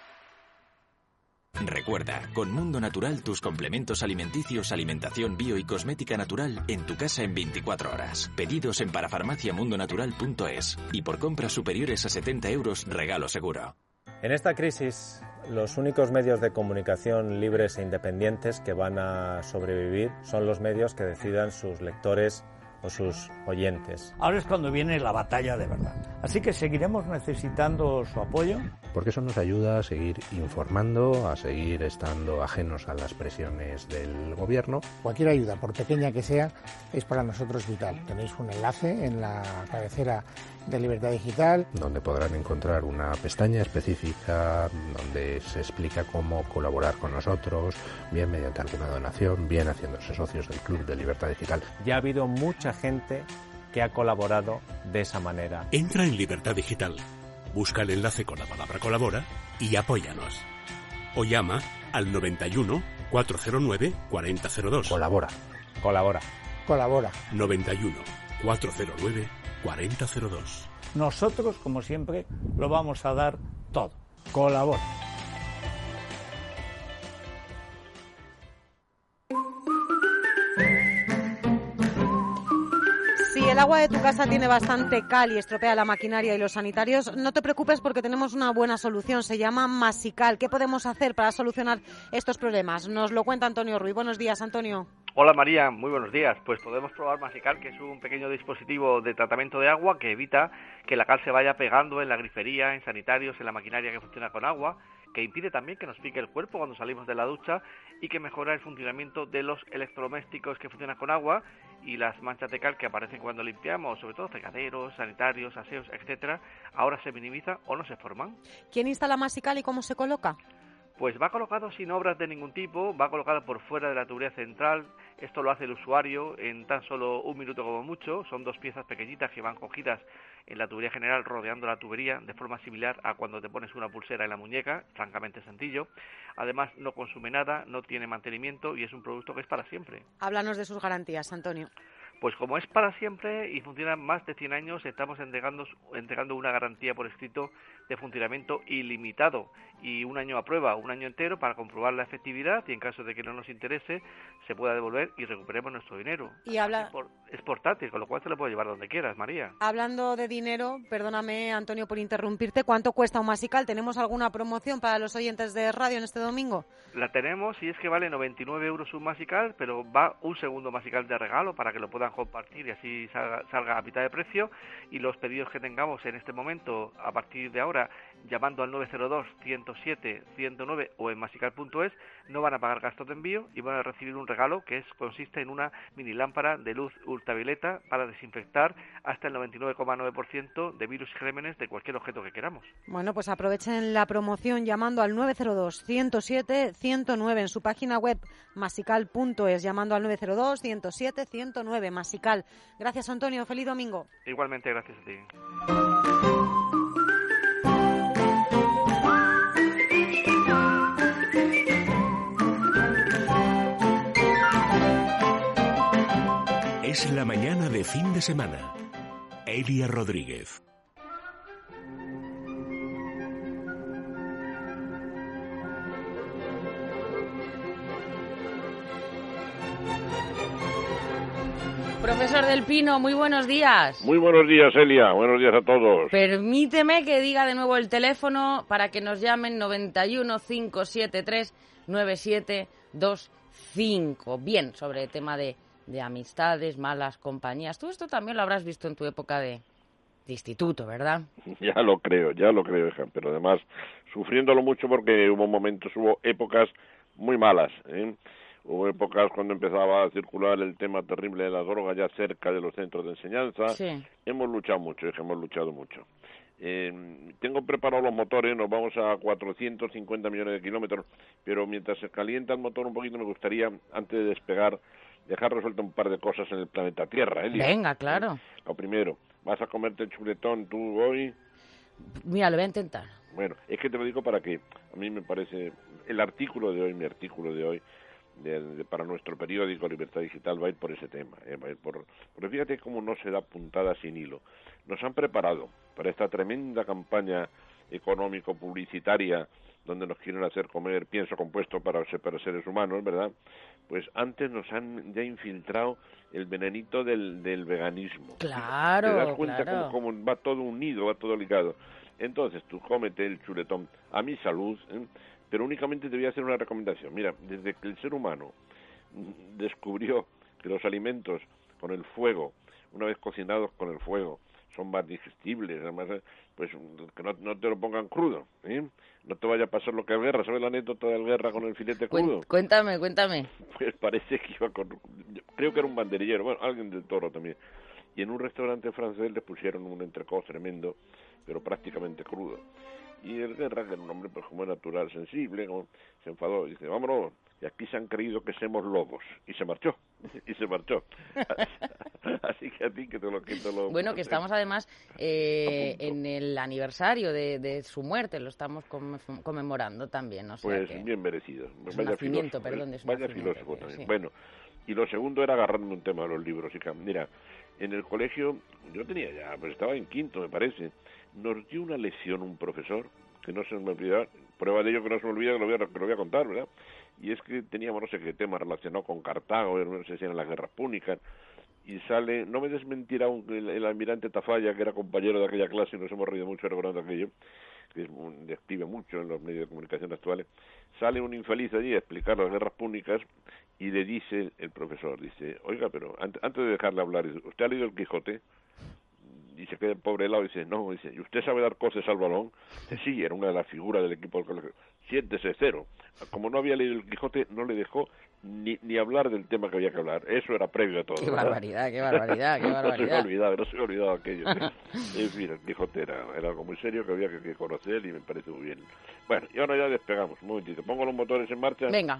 Recuerda, con Mundo Natural tus complementos alimenticios, alimentación bio y cosmética natural en tu casa en 24 horas. Pedidos en parafarmaciamundonatural.es y por compras superiores a 70 euros, regalo seguro. En esta crisis, los únicos medios de comunicación libres e independientes que van a sobrevivir son los medios que decidan sus lectores o sus oyentes. Ahora es cuando viene la batalla de verdad. Así que seguiremos necesitando su apoyo. Porque eso nos ayuda a seguir informando, a seguir estando ajenos a las presiones del gobierno. Cualquier ayuda, por pequeña que sea, es para nosotros vital. Tenéis un enlace en la cabecera de Libertad Digital, donde podrán encontrar una pestaña específica donde se explica cómo colaborar con nosotros, bien mediante alguna donación, bien haciéndose socios del Club de Libertad Digital. Ya ha habido mucha gente que ha colaborado de esa manera. Entra en Libertad Digital, busca el enlace con la palabra colabora y apóyanos. O llama al 91 409 4002. Colabora. 91 409 4002. Nosotros, como siempre, lo vamos a dar todo. Colabora. Si el agua de tu casa tiene bastante cal y estropea la maquinaria y los sanitarios, no te preocupes porque tenemos una buena solución. Se llama Masical. ¿Qué podemos hacer para solucionar estos problemas? Nos lo cuenta Antonio Ruiz. Buenos días, Antonio. Hola María, muy buenos días. Pues podemos probar Masical, que es un pequeño dispositivo de tratamiento de agua que evita que la cal se vaya pegando en la grifería, en sanitarios, en la maquinaria que funciona con agua, que impide también que nos pique el cuerpo cuando salimos de la ducha y que mejora el funcionamiento de los electrodomésticos que funcionan con agua y las manchas de cal que aparecen cuando limpiamos, sobre todo fregaderos, sanitarios, aseos, etcétera, ahora se minimizan o no se forman. ¿Quién instala Masical y cómo se coloca? Pues va colocado sin obras de ningún tipo, va colocado por fuera de la tubería central. Esto lo hace el usuario en tan solo un minuto como mucho. Son dos piezas pequeñitas que van cogidas en la tubería general rodeando la tubería de forma similar a cuando te pones una pulsera en la muñeca, francamente sencillo. Además no consume nada, no tiene mantenimiento y es un producto que es para siempre. Háblanos de sus garantías, Antonio. Pues como es para siempre y funciona más de 100 años, estamos entregando una garantía por escrito de funcionamiento ilimitado y un año a prueba, un año entero para comprobar la efectividad y en caso de que no nos interese se pueda devolver y recuperemos nuestro dinero. Y es portátil, con lo cual se lo puede llevar donde quieras, María. Hablando de dinero, perdóname Antonio por interrumpirte, ¿cuánto cuesta un Masical? ¿Tenemos alguna promoción para los oyentes de radio en este domingo? La tenemos y es que vale 99 euros un Masical, pero va un segundo Masical de regalo para que lo puedan compartir y así salga a mitad de precio. Y los pedidos que tengamos en este momento, a partir de ahora, llamando al 902-107-109 o en masical.es, no van a pagar gastos de envío y van a recibir un regalo que consiste en una mini lámpara de luz ultravioleta para desinfectar hasta el 99,9% de virus y gérmenes de cualquier objeto que queramos. Bueno, pues aprovechen la promoción llamando al 902-107-109 en su página web masical.es, llamando al 902-107-109, Masical. Gracias, Antonio. Feliz domingo. Igualmente, gracias a ti. Es la mañana de fin de semana. Elia Rodríguez. Profesor del Pino, muy buenos días. Muy buenos días, Elia. Buenos días a todos. Permíteme que diga de nuevo el teléfono para que nos llamen 91 573 9725. Bien, sobre el tema de amistades, malas compañías. Tú esto también lo habrás visto en tu época de instituto, ¿verdad? Ya lo creo, hija. Pero además, sufriéndolo mucho porque hubo épocas muy malas, ¿eh? Hubo épocas cuando empezaba a circular el tema terrible de las drogas ya cerca de los centros de enseñanza. Sí. Hemos luchado mucho, hemos luchado mucho. Tengo preparados los motores, nos vamos a 450 millones de kilómetros, pero mientras se calienta el motor un poquito me gustaría, antes de despegar, dejar resuelto un par de cosas en el planeta Tierra, Elia. Venga, claro. Lo primero, ¿vas a comerte el chuletón tú hoy? Mira, lo voy a intentar. Bueno, es que te lo digo para que a mí me parece, mi artículo de hoy, para nuestro periódico Libertad Digital va a ir por ese tema, va a ir porque fíjate cómo no se da puntada sin hilo. Nos han preparado para esta tremenda campaña económico-publicitaria donde nos quieren hacer comer pienso compuesto para seres humanos, ¿verdad? Pues antes nos han ya infiltrado el venenito del veganismo. Claro, ¿te das cuenta claro. cómo va todo unido, va todo ligado? Entonces tú cómete el chuletón a mi salud, ¿eh? Pero únicamente te voy a hacer una recomendación. Mira, desde que el ser humano descubrió que los alimentos con el fuego, una vez cocinados con el fuego, son más digestibles, además, pues que no te lo pongan crudo, ¿eh? No te vaya a pasar lo que Alguerra. ¿Sabes la anécdota de Alguerra con el filete crudo? Cuéntame. Pues parece que iba creo que era un banderillero, bueno, alguien del Toro también. Y en un restaurante francés le pusieron un entrecot tremendo, pero prácticamente crudo. Y el Guerra, que era un hombre pues como natural, sensible, se enfadó y dice, vámonos, y aquí se han creído que somos lobos. Y se marchó. Así que a ti que te lo... Bueno, que estamos además en el aniversario de su muerte, lo estamos conmemorando también. O sea pues que bien merecido. De su nacimiento, perdón, de su vaya nacimiento, filósofo también. Sí. Bueno, y lo segundo era agarrarme un tema de los libros. Mira, en el colegio, yo tenía ya, pues estaba en quinto, me parece, nos dio una lección un profesor, que no se me olvida, prueba de ello que no se me olvida, que lo voy a contar, ¿verdad? Y es que teníamos no sé qué tema relacionado con Cartago, no sé si eran las guerras púnicas, y sale, no me desmentirá el almirante Tafalla, que era compañero de aquella clase, y nos hemos reído mucho recordando aquello, que describe mucho en los medios de comunicación actuales. Sale un infeliz allí a explicar las guerras púnicas y le dice el profesor, dice, oiga, pero antes de dejarle hablar, dice, ¿usted ha leído el Quijote? Y se queda el pobre helado y dice, no, dice, ¿y usted sabe dar coces al balón? Dice, sí, era una de las figuras del equipo del colegio. Siéntese, cero. Como no había leído el Quijote, no le dejó ni hablar del tema que había que hablar. Eso era previo a todo. Qué barbaridad. No se me ha olvidado aquello. En fin, el Quijote era algo muy serio que había que conocer y me parece muy bien. Bueno, y ahora ya despegamos. Un momentito. Pongo los motores en marcha. Venga.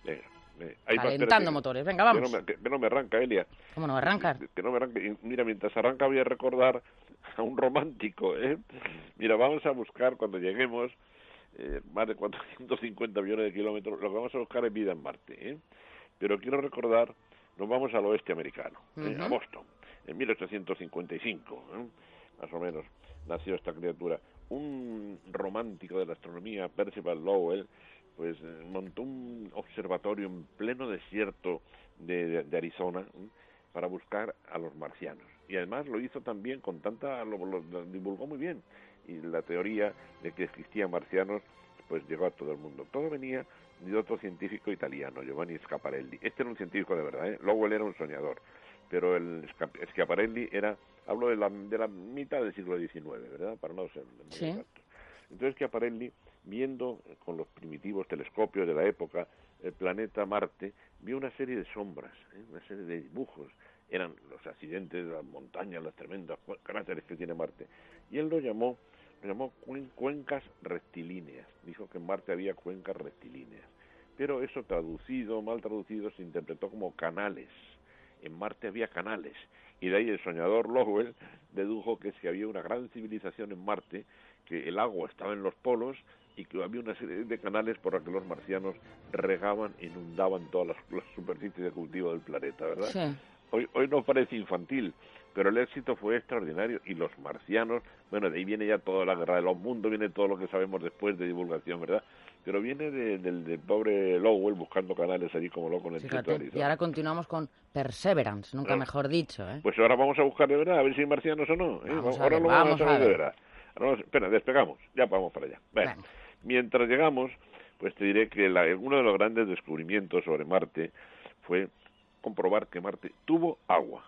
Ahí calentando motores. Venga, vamos. Que no me arranca, Elia. ¿Cómo no va a arrancar? Que no me arranca. Y mira, mientras arranca voy a recordar a un romántico, ¿eh? Mira, vamos a buscar cuando lleguemos más de 450 millones de kilómetros, lo que vamos a buscar es vida en Marte, ¿eh? Pero quiero recordar, nos vamos al oeste americano, a Boston, en 1855, más o menos, nació esta criatura. Un romántico de la astronomía, Percival Lowell, pues montó un observatorio en pleno desierto de Arizona para buscar a los marcianos. Y además lo hizo también con lo divulgó muy bien. Y la teoría de que existían marcianos, pues llegó a todo el mundo. Todo venía de otro científico italiano, Giovanni Schiaparelli. Este era un científico de verdad, ¿eh? Lowell era un soñador. Pero el Schiaparelli hablo de la mitad del siglo XIX, ¿verdad? Para no ser muy exacto. Entonces Schiaparelli, viendo con los primitivos telescopios de la época el planeta Marte, vio una serie de sombras, una serie de dibujos. Eran los accidentes de las montañas, las tremendas cráteres que tiene Marte. Y él lo llamó cuencas rectilíneas. Dijo que en Marte había cuencas rectilíneas. Pero eso mal traducido, se interpretó como canales. En Marte había canales. Y de ahí el soñador Lowell dedujo que si había una gran civilización en Marte, que el agua estaba en los polos y que había una serie de canales por los que los marcianos regaban, inundaban todas las superficies de cultivo del planeta, ¿verdad? Sí. Hoy nos parece infantil, pero el éxito fue extraordinario y los marcianos, bueno, de ahí viene ya toda la guerra de los mundos, viene todo lo que sabemos después de divulgación, ¿verdad? Pero viene del pobre Lowell buscando canales allí como loco en el desierto de Arizona. Y ahora continuamos con Perseverance, nunca mejor dicho, ¿eh? Pues ahora vamos a buscar de verdad, a ver si hay marcianos o no, ¿eh? Ahora lo vamos a saber de verdad. Espera, despegamos, ya vamos para allá. Bueno, mientras llegamos, pues te diré que uno de los grandes descubrimientos sobre Marte fue comprobar que Marte tuvo agua.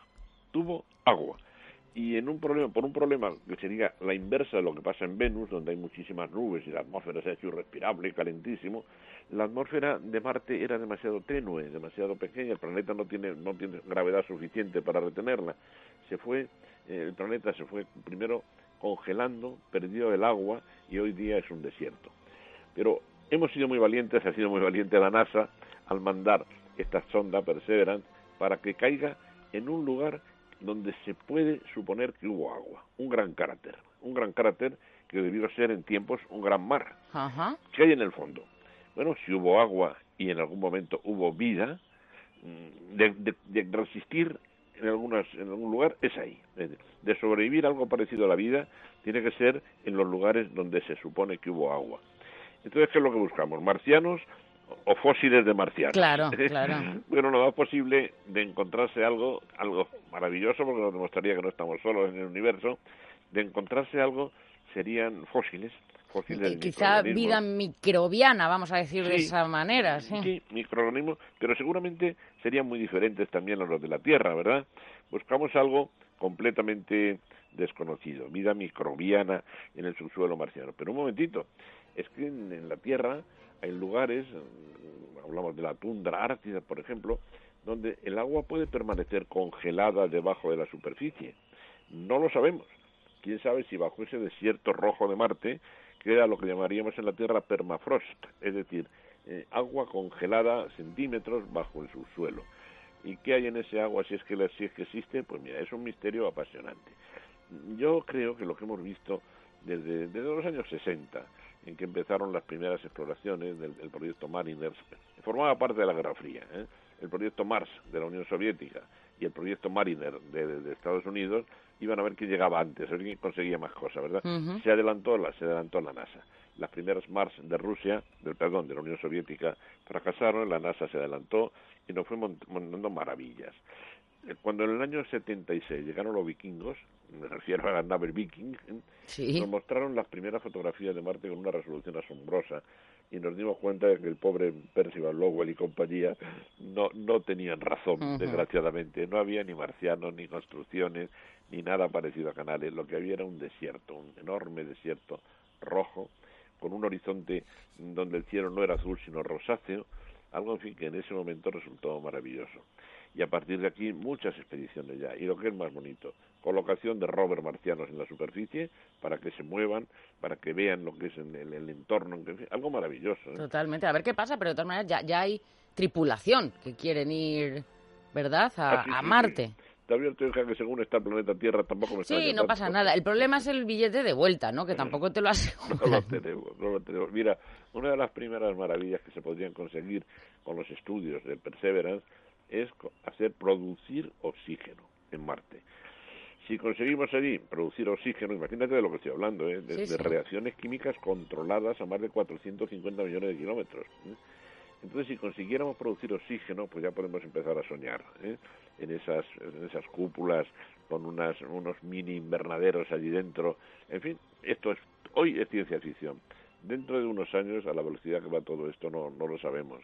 Y por un problema que sería la inversa de lo que pasa en Venus, donde hay muchísimas nubes y la atmósfera se ha hecho irrespirable y calentísimo, la atmósfera de Marte era demasiado tenue, demasiado pequeña, el planeta no tiene gravedad suficiente para retenerla. El planeta se fue primero congelando, perdió el agua y hoy día es un desierto. Pero hemos sido muy valientes, ha sido muy valiente la NASA al mandar esta sonda Perseverance para que caiga en un lugar donde se puede suponer que hubo agua, un gran cráter que debió ser en tiempos un gran mar. Ajá. ¿Qué hay en el fondo? Bueno, si hubo agua y en algún momento hubo vida, de resistir en algún lugar es ahí. De sobrevivir algo parecido a la vida tiene que ser en los lugares donde se supone que hubo agua. Entonces, ¿qué es lo que buscamos? ¿Marcianos o fósiles de marcianos? Claro. Bueno, lo más posible de encontrarse algo maravilloso, porque nos demostraría que no estamos solos en el universo, de encontrarse algo serían fósiles quizá vida microbiana, vamos a decir de esa manera. Sí, microorganismos, pero seguramente serían muy diferentes también a los de la Tierra, ¿verdad? Buscamos algo completamente desconocido, vida microbiana en el subsuelo marciano. Pero un momentito, es que en la Tierra hay lugares, hablamos de la tundra ártida, por ejemplo, donde el agua puede permanecer congelada debajo de la superficie. No lo sabemos. Quién sabe si bajo ese desierto rojo de Marte queda lo que llamaríamos en la Tierra permafrost, es decir, agua congelada centímetros bajo el subsuelo. ¿Y qué hay en ese agua si es que existe? Pues mira, es un misterio apasionante. Yo creo que lo que hemos visto desde los años 60, en que empezaron las primeras exploraciones del proyecto Mariner, formaba parte de la Guerra Fría, el proyecto Mars de la Unión Soviética y el proyecto Mariner de Estados Unidos, iban a ver quién llegaba antes, a ver quién conseguía más cosas, ¿verdad? Se adelantó la NASA. Las primeras Mars de Rusia, de la Unión Soviética, fracasaron, la NASA se adelantó y nos fue montando maravillas. Cuando en el año 76 llegaron los vikingos, me refiero a las naves Viking, nos mostraron las primeras fotografías de Marte con una resolución asombrosa y nos dimos cuenta de que el pobre Percival Lowell y compañía no tenían razón, desgraciadamente. No había ni marcianos, ni construcciones, ni nada parecido a canales. Lo que había era un desierto, un enorme desierto rojo, con un horizonte donde el cielo no era azul, sino rosáceo, algo, en fin, que en ese momento resultó maravilloso. Y a partir de aquí, muchas expediciones ya. Y lo que es más bonito, colocación de rovers marcianos en la superficie para que se muevan, para que vean lo que es en el entorno, en fin, algo maravilloso. Totalmente. A ver qué pasa, pero de todas maneras ya hay tripulación que quieren ir, ¿verdad?, a Marte. Sí. Te advierto, hija, que según está el planeta Tierra tampoco me está no pasa nada. El problema es el billete de vuelta, ¿no? Que tampoco te lo aseguran. No lo tenemos. Mira, una de las primeras maravillas que se podrían conseguir con los estudios del Perseverance es producir oxígeno en Marte. Si conseguimos allí producir oxígeno, imagínate de lo que estoy hablando, de reacciones químicas controladas a más de 450 millones de kilómetros. Entonces, si consiguiéramos producir oxígeno, pues ya podemos empezar a soñar, en esas cúpulas con unos mini invernaderos allí dentro. En fin, hoy es ciencia ficción. Dentro de unos años, a la velocidad que va todo esto, no lo sabemos.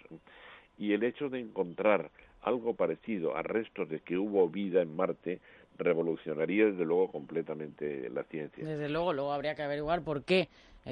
Y el hecho de encontrar algo parecido a restos de que hubo vida en Marte revolucionaría, desde luego, completamente la ciencia. Desde luego habría que averiguar por qué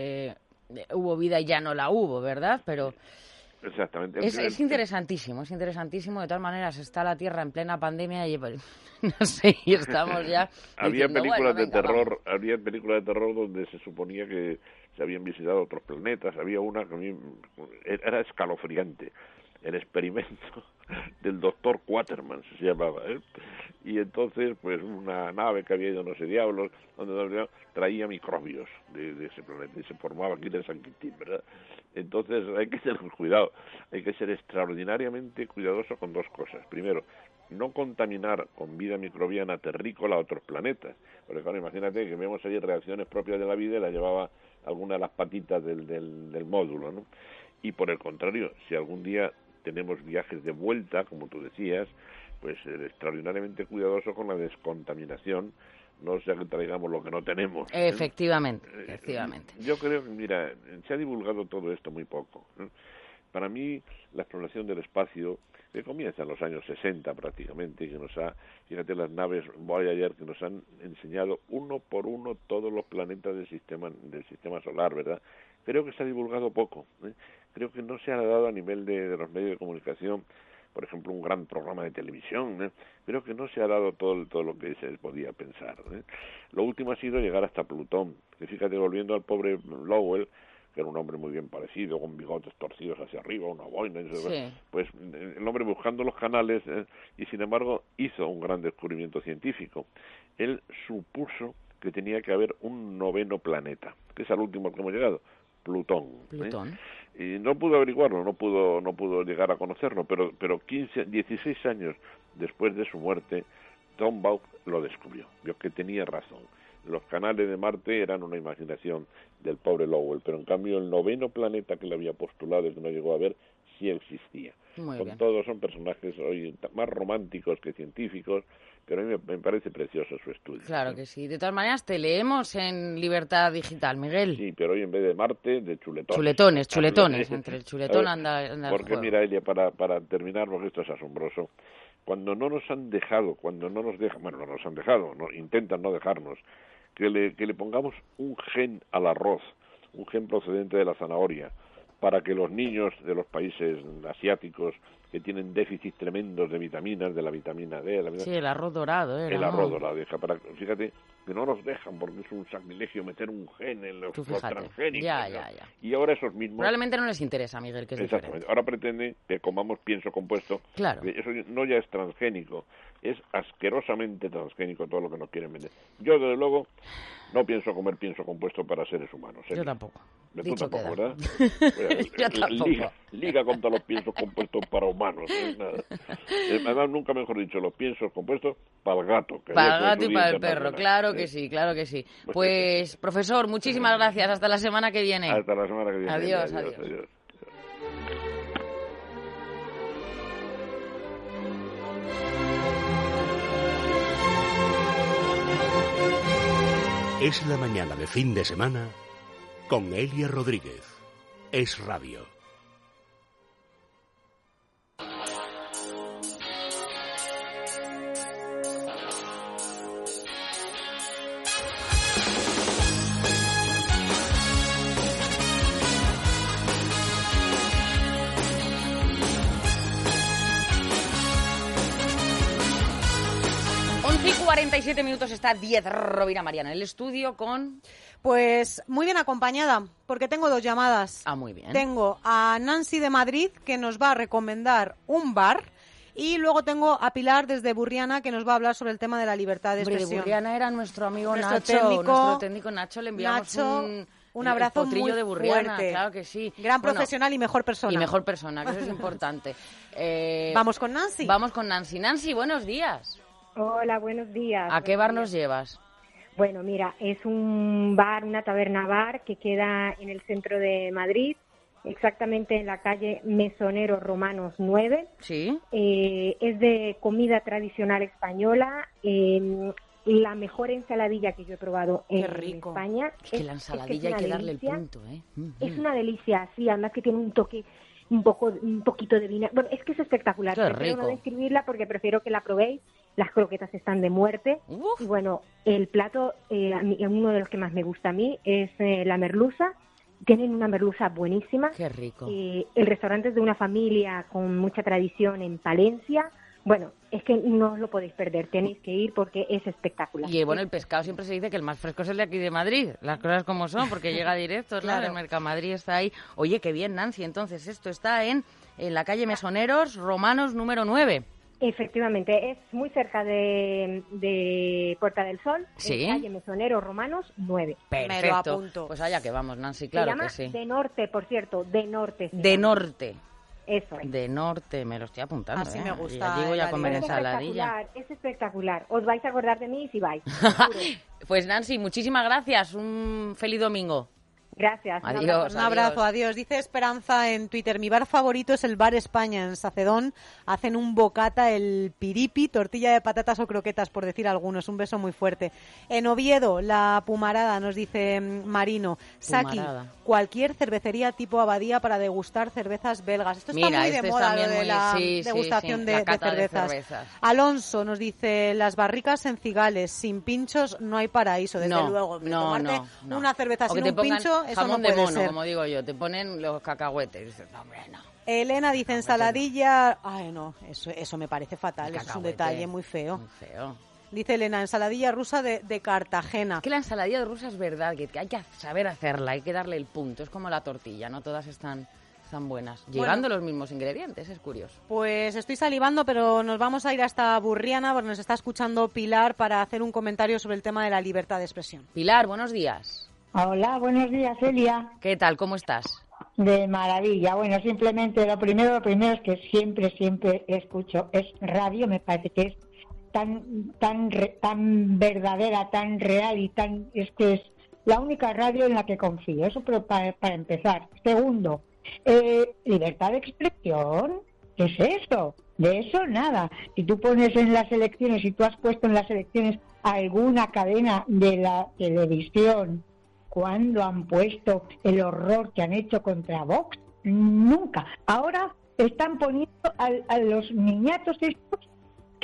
hubo vida y ya no la hubo, ¿verdad? Pero exactamente. Es interesantísimo. De todas maneras, está la Tierra en plena pandemia y no sé, y estamos ya había diciendo, películas de terror, vamos. había películas de terror donde se suponía que se habían visitado otros planetas. Había una que a mí era escalofriante, el experimento del doctor Quaterman se llamaba, y entonces pues una nave que había ido no sé diablos, donde traía microbios de ese planeta y se formaba aquí en San Quintín, ¿verdad? Entonces hay que tener cuidado, hay que ser extraordinariamente cuidadoso con dos cosas. Primero, no contaminar con vida microbiana terrícola a otros planetas, porque claro, imagínate que vemos allí reacciones propias de la vida y la llevaba alguna de las patitas del módulo, ¿no? Y por el contrario, si algún día tenemos viajes de vuelta, como tú decías, pues ser extraordinariamente cuidadoso con la descontaminación, no sea que traigamos lo que no tenemos. Efectivamente. Yo creo que, mira, se ha divulgado todo esto muy poco. Para mí, la exploración del espacio, que comienza en los años 60 prácticamente, que fíjate, las naves Voyager que nos han enseñado uno por uno todos los planetas del sistema solar, ¿verdad? Creo que se ha divulgado poco. Creo que no se ha dado a nivel de los medios de comunicación, por ejemplo, un gran programa de televisión. Creo que no se ha dado todo lo que se podía pensar. Lo último ha sido llegar hasta Plutón. Que fíjate, volviendo al pobre Lowell, que era un hombre muy bien parecido, con bigotes torcidos hacia arriba, una boina, pues el hombre buscando los canales, y sin embargo hizo un gran descubrimiento científico. Él supuso que tenía que haber un noveno planeta, que es al último al que hemos llegado, Plutón. Y no pudo averiguarlo, no pudo llegar a conocerlo, pero 16 años después de su muerte, Tom Baugh lo descubrió, vio que tenía razón. Los canales de Marte eran una imaginación del pobre Lowell, pero en cambio el noveno planeta que le había postulado y que no llegó a ver, sí existía. Todos son personajes hoy más románticos que científicos, pero a mí me parece precioso su estudio. Claro que sí. De todas maneras, te leemos en Libertad Digital, Miguel. Sí, pero hoy en vez de Marte, de chuletones. Chuletones. Entre el chuletón anda porque el juego. Mira, Elia, para terminar, porque esto es asombroso, cuando no nos han dejado, cuando no nos dejan, bueno, no nos han dejado, no, intentan no dejarnos, que le pongamos un gen al arroz, un gen procedente de la zanahoria, para que los niños de los países asiáticos que tienen déficits tremendos de vitaminas, de la vitamina D, sí, el arroz dorado, arroz dorado, fíjate que no nos dejan porque es un sacrilegio meter un gen en los transgénicos. Ya. Y ahora esos mismos... Probablemente no les interesa, Miguel, que es exactamente. diferente. Ahora pretenden que comamos pienso compuesto. Claro. Eso no ya es transgénico, es asquerosamente transgénico todo lo que nos quieren vender. Yo, desde luego, no pienso comer pienso compuesto para seres humanos. Yo tampoco. Tú tampoco, ¿verdad? Yo tampoco. Liga contra los piensos compuestos para humanos. Además, nunca mejor dicho, los piensos compuestos para el gato. Para el gato y para el perro, claro que sí, claro que sí. Pues, profesor, muchísimas gracias. Hasta la semana que viene. Hasta la semana que viene. Adiós. Es la mañana de fin de semana con Elia Rodríguez. Es Radio. Y 47 minutos está 10 Rovira Mariana en el estudio con... Pues muy bien acompañada, porque tengo 2 llamadas. Ah, muy bien. Tengo a Nancy de Madrid, que nos va a recomendar un bar, y luego tengo a Pilar desde Burriana, que nos va a hablar sobre el tema de la libertad de expresión. De Burriana era nuestro amigo nuestro técnico Nacho, le enviamos un abrazo muy de Burriana, fuerte. Claro que sí. Gran profesional y mejor persona. Y mejor persona, que eso es importante. ¿Vamos con Nancy? Vamos con Nancy. Nancy, buenos días. Hola, buenos días. ¿A qué bar nos llevas? Bueno, mira, es un bar, una taberna bar que queda en el centro de Madrid, exactamente en la calle Mesoneros Romanos 9. Sí. Es de comida tradicional española. La mejor ensaladilla que yo he probado en España. Es que la ensaladilla hay que darle el punto, ¿eh? Es una delicia, sí, además que tiene un toque, un poquito de vinagre. Bueno, es que es espectacular. Prefiero no describirla porque prefiero que la probéis. Las croquetas están de muerte. Uf. Y bueno, el plato, uno de los que más me gusta a mí, es la merluza. Tienen una merluza buenísima. Qué rico. El restaurante es de una familia con mucha tradición en Palencia. Bueno, es que no os lo podéis perder, tenéis que ir porque es espectacular. Y bueno, el pescado siempre se dice que el más fresco es el de aquí de Madrid, las cosas como son, porque llega directo, claro, el Mercamadrid está ahí. Oye, qué bien, Nancy, entonces esto está en la calle Mesoneros Romanos número 9. Efectivamente, es muy cerca de Puerta del Sol, ¿sí? En calle Mesoneros Romanos 9. Perfecto. Me lo apunto. Pues allá que vamos, Nancy, claro que sí. Se llama De Norte, por cierto, De Norte. De Norte. Eso es. De Norte, me lo estoy apuntando. Así me gusta. Y allí voy a comer ensaladilla. Es espectacular. Os vais a acordar de mí si vais. Pues Nancy, muchísimas gracias. Un feliz domingo. Gracias. Adiós. Un abrazo, adiós. Dice Esperanza en Twitter, mi bar favorito es el Bar España en Sacedón. Hacen un bocata, el piripi, tortilla de patatas o croquetas, por decir algunos. Un beso muy fuerte. En Oviedo, la Pumarada, nos dice Marino. Saki, cualquier cervecería tipo Abadía para degustar cervezas belgas. Esto está muy de moda, lo de la degustación de cervezas. Alonso nos dice, las barricas en Cigales, sin pinchos no hay paraíso, desde luego. Tomarte una cerveza sin un pincho, eso jamón no puede de mono, ser. como digo yo, te ponen los cacahuetes. Y dices, no, hombre, no. Elena dice ensaladilla. Ay, no, eso me parece fatal. Eso es un detalle muy feo. Muy feo. Dice Elena, ensaladilla rusa de Cartagena. Es que la ensaladilla de rusa es verdad, que hay que saber hacerla, hay que darle el punto. Es como la tortilla, no todas están buenas. Llegando los mismos ingredientes, es curioso. Pues estoy salivando, pero nos vamos a ir hasta Burriana, porque nos está escuchando Pilar para hacer un comentario sobre el tema de la libertad de expresión. Pilar, buenos días. Hola, buenos días, Elia. ¿Qué tal? ¿Cómo estás? De maravilla. Bueno, simplemente lo primero es que siempre escucho es radio, me parece que es tan verdadera, tan real y es que es la única radio en la que confío. Eso para empezar. Segundo, libertad de expresión. ¿Qué es eso? De eso nada. Si tú pones en las elecciones, si tú has puesto en las elecciones alguna cadena de la televisión, ¿cuándo han puesto el horror que han hecho contra Vox? Nunca. Ahora están poniendo a los niñatos estos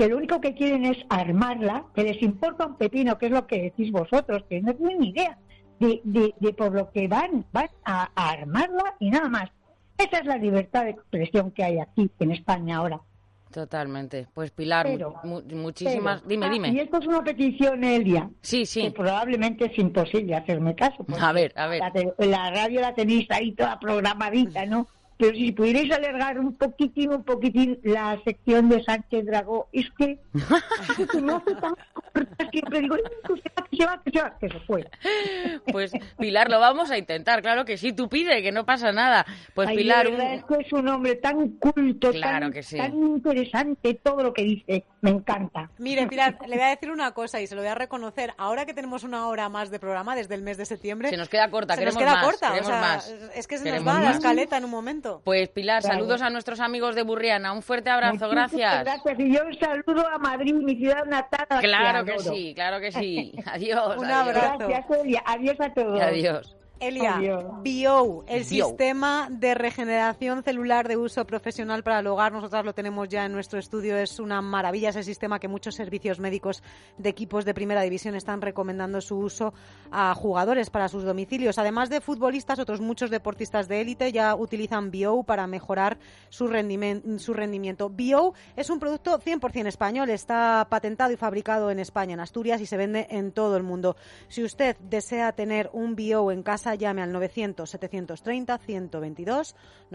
que lo único que quieren es armarla, que les importa un pepino, que es lo que decís vosotros, que no tienen ni idea de por lo que van a armarla y nada más. Esa es la libertad de expresión que hay aquí en España ahora. Totalmente. Pues Pilar, muchísimas... Dime. Y esto es una petición, Elia. Sí. Que probablemente es imposible hacerme caso. A ver. La radio la tenéis ahí toda programadita, ¿no? Pero si pudierais alargar un poquitín la sección de Sánchez Dragó, es que no hace tan corta, siempre digo, que se fue. Pues Pilar, lo vamos a intentar, claro que sí, tú pide, que no pasa nada. Pues Ay, Pilar... de verdad, es que es un hombre tan culto, claro tan, que sí, tan interesante, todo lo que dice, me encanta. Mire, Pilar, le voy a decir una cosa y se lo voy a reconocer. Ahora que tenemos una hora más de programa desde el mes de septiembre... Se nos queda corta, queremos más. Es que se nos va la escaleta en un momento. Pues Pilar, saludos a nuestros amigos de Burriana. Un fuerte abrazo, gracias. Gracias. Y yo un saludo a Madrid, mi ciudad natal. Claro que sí. Adiós. Un abrazo. Gracias, Elia. Adiós a todos. Adiós. Elia, BIO, el sistema de regeneración celular de uso profesional para el hogar, nosotras lo tenemos ya en nuestro estudio, es una maravilla ese sistema que muchos servicios médicos de equipos de primera división están recomendando su uso a jugadores para sus domicilios. Además de futbolistas, otros muchos deportistas de élite ya utilizan BIO para mejorar su rendimiento. BIO es un producto 100% español, está patentado y fabricado en España, en Asturias, y se vende en todo el mundo. Si usted desea tener un BIO en casa, llame al 900-730-122,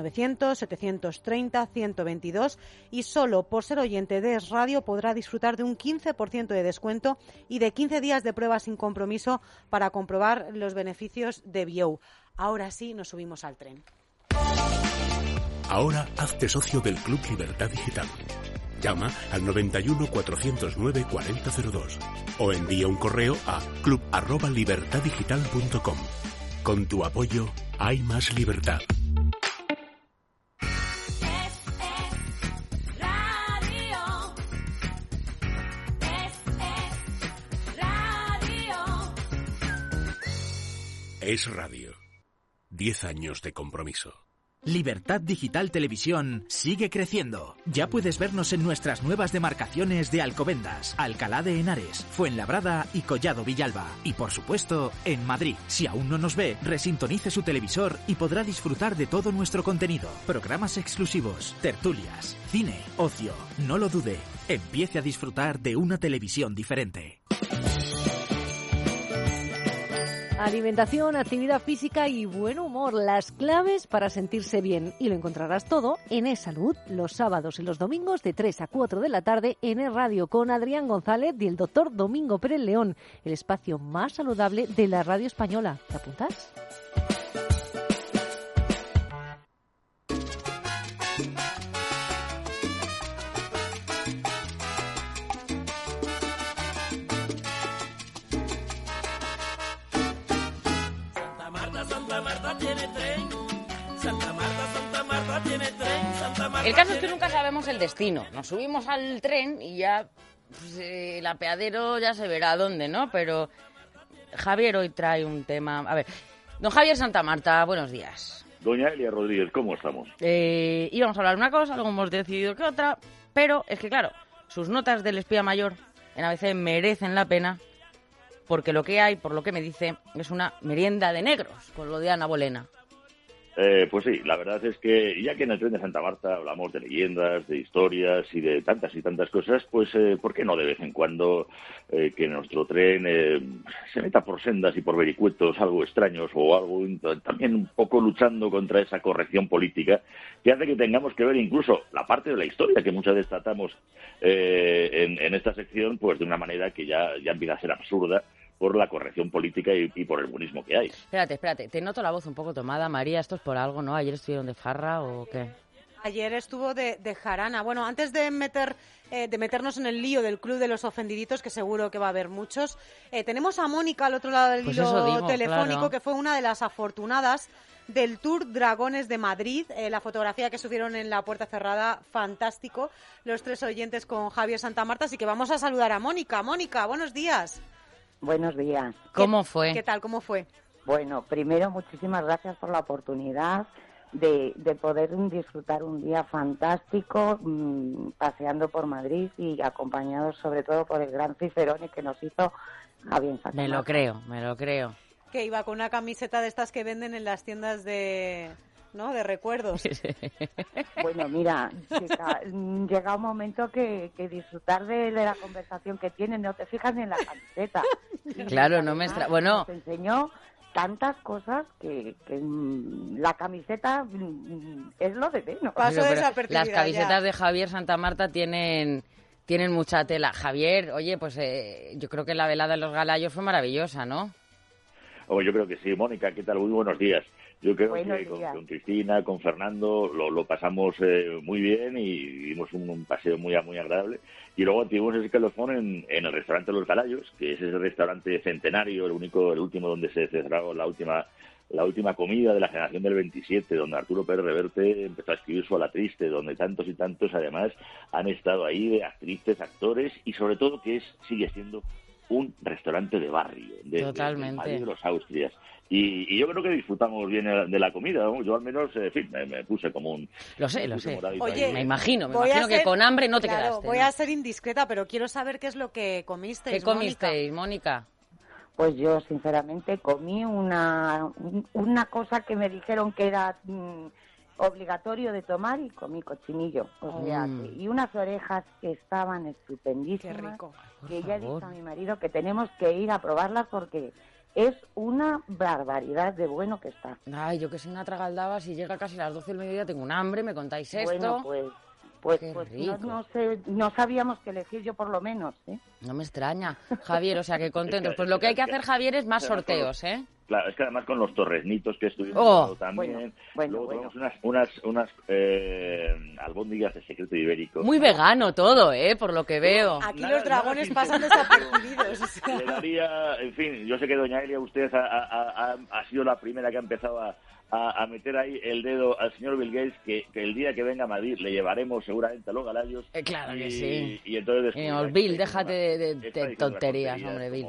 900-730-122, y solo por ser oyente de Es Radio podrá disfrutar de un 15% de descuento y de 15 días de prueba sin compromiso para comprobar los beneficios de BIO. Ahora sí, nos subimos al tren. Ahora hazte socio del Club Libertad Digital. Llama al 91 409 4002 o envía un correo a club@libertaddigital.com. Con tu apoyo hay más libertad. Es Radio. 10 años de compromiso. Libertad Digital Televisión sigue creciendo. Ya puedes vernos en nuestras nuevas demarcaciones de Alcobendas, Alcalá de Henares, Fuenlabrada y Collado Villalba. Y por supuesto, en Madrid. Si aún no nos ve, resintonice su televisor y podrá disfrutar de todo nuestro contenido. Programas exclusivos, tertulias, cine, ocio. No lo dude. Empiece a disfrutar de una televisión diferente. Alimentación, actividad física y buen humor, las claves para sentirse bien. Y lo encontrarás todo en Es Salud, los sábados y los domingos de 3 a 4 de la tarde en Es Radio con Adrián González y el doctor Domingo Pérez León, el espacio más saludable de la radio española. ¿Te apuntas? El caso es que nunca sabemos el destino. Nos subimos al tren y ya pues, el apeadero ya se verá dónde, ¿no? Pero Javier hoy trae un tema... A ver, don Javier Santamarta, buenos días. Doña Elia Rodríguez, ¿cómo estamos? Íbamos a hablar una cosa, luego hemos decidido que otra, pero es que claro, sus notas del espía mayor en ABC merecen la pena porque lo que hay, por lo que me dice, es una merienda de negros con lo de Ana Bolena. Pues sí, la verdad es que ya que en el tren de Santa Marta hablamos de leyendas, de historias y de tantas y tantas cosas, pues ¿por qué no de vez en cuando que nuestro tren se meta por sendas y por vericuetos algo extraños o algo también un poco luchando contra esa corrección política que hace que tengamos que ver incluso la parte de la historia que muchas veces tratamos en esta sección pues de una manera que ya empieza a ser absurda por la corrección política y por el buenismo que hay. Espérate, te noto la voz un poco tomada, María, ¿esto es por algo, no? ¿Ayer estuvieron de farra o qué? Ayer estuvo de jarana. Bueno, antes de meternos en el lío del Club de los Ofendiditos, que seguro que va a haber muchos, tenemos a Mónica al otro lado del hilo telefónico, claro, que fue una de las afortunadas del Tour Dragones de Madrid. La fotografía que subieron en la puerta cerrada, fantástico, los tres oyentes con Javier Santamarta, así que vamos a saludar a Mónica. Mónica, buenos días. Buenos días. ¿Cómo fue? ¿Qué tal? ¿Cómo fue? Bueno, primero, muchísimas gracias por la oportunidad, de poder disfrutar un día fantástico paseando por Madrid y acompañados sobre todo por el gran Cicerone que nos hizo Javier Santa Marta. Me lo creo. Que iba con una camiseta de estas que venden en las tiendas de recuerdos. Bueno, mira, chica, llega un momento que disfrutar de la conversación que tienen, no te fijas ni en la camiseta. Claro, no me bueno, nos enseñó tantas cosas que la camiseta es lo de menos. Las camisetas de Javier Santa Marta tienen mucha tela. Javier, oye, pues yo creo que la velada de los Galayos fue maravillosa, ¿no? Oh, yo creo que sí. Mónica, ¿qué tal? Muy buenos días. Yo creo que con Cristina, con Fernando, lo pasamos muy bien y vimos un paseo muy agradable. Y luego tuvimos ese colofón en el restaurante Los Galayos, que es ese restaurante centenario, el último donde se celebró la última comida de la generación del 27, donde Arturo Pérez Reverte empezó a escribir su A la Triste, donde tantos y tantos además han estado ahí, de actrices, actores, y sobre todo que sigue siendo un restaurante de barrio, de los Austrias. Y yo creo que disfrutamos bien de la comida, ¿no? Yo al menos, en fin, me puse como un... Lo sé. Oye, me imagino que con hambre no te quedaste. Voy a ser indiscreta, pero quiero saber qué es lo que comisteis, ¿Qué comisteis, Mónica? Pues yo, sinceramente, comí una cosa que me dijeron que era obligatorio de tomar y comí cochinillo. O sea, y unas orejas que estaban estupendísimas. Qué rico. Que ya he dicho a mi marido que tenemos que ir a probarlas porque es una barbaridad de bueno que está. Ay, yo que soy una tragaldaba, si llega casi las 12 del mediodía tengo un hambre, me contáis esto. Bueno, pues no sé, no sabíamos qué elegir, yo por lo menos, ¿eh? No me extraña, Javier, o sea, que contentos. Pues lo que hay que hacer, Javier, es más sorteos, ¿eh? Claro, es que además con los torresnitos que estuvimos también, bueno. Luego tenemos unas albóndigas de secreto ibérico. Muy vegano todo, por lo que veo. Aquí los dragones pasan desapercibidos. O sea. Le daría, en fin, yo sé que doña Elia, usted ha sido la primera que ha empezado a meter ahí el dedo al señor Bill Gates, que el día que venga a Madrid le llevaremos seguramente a los Galayos. Claro que sí. Y entonces Bill, déjate de tonterías, hombre, Bill.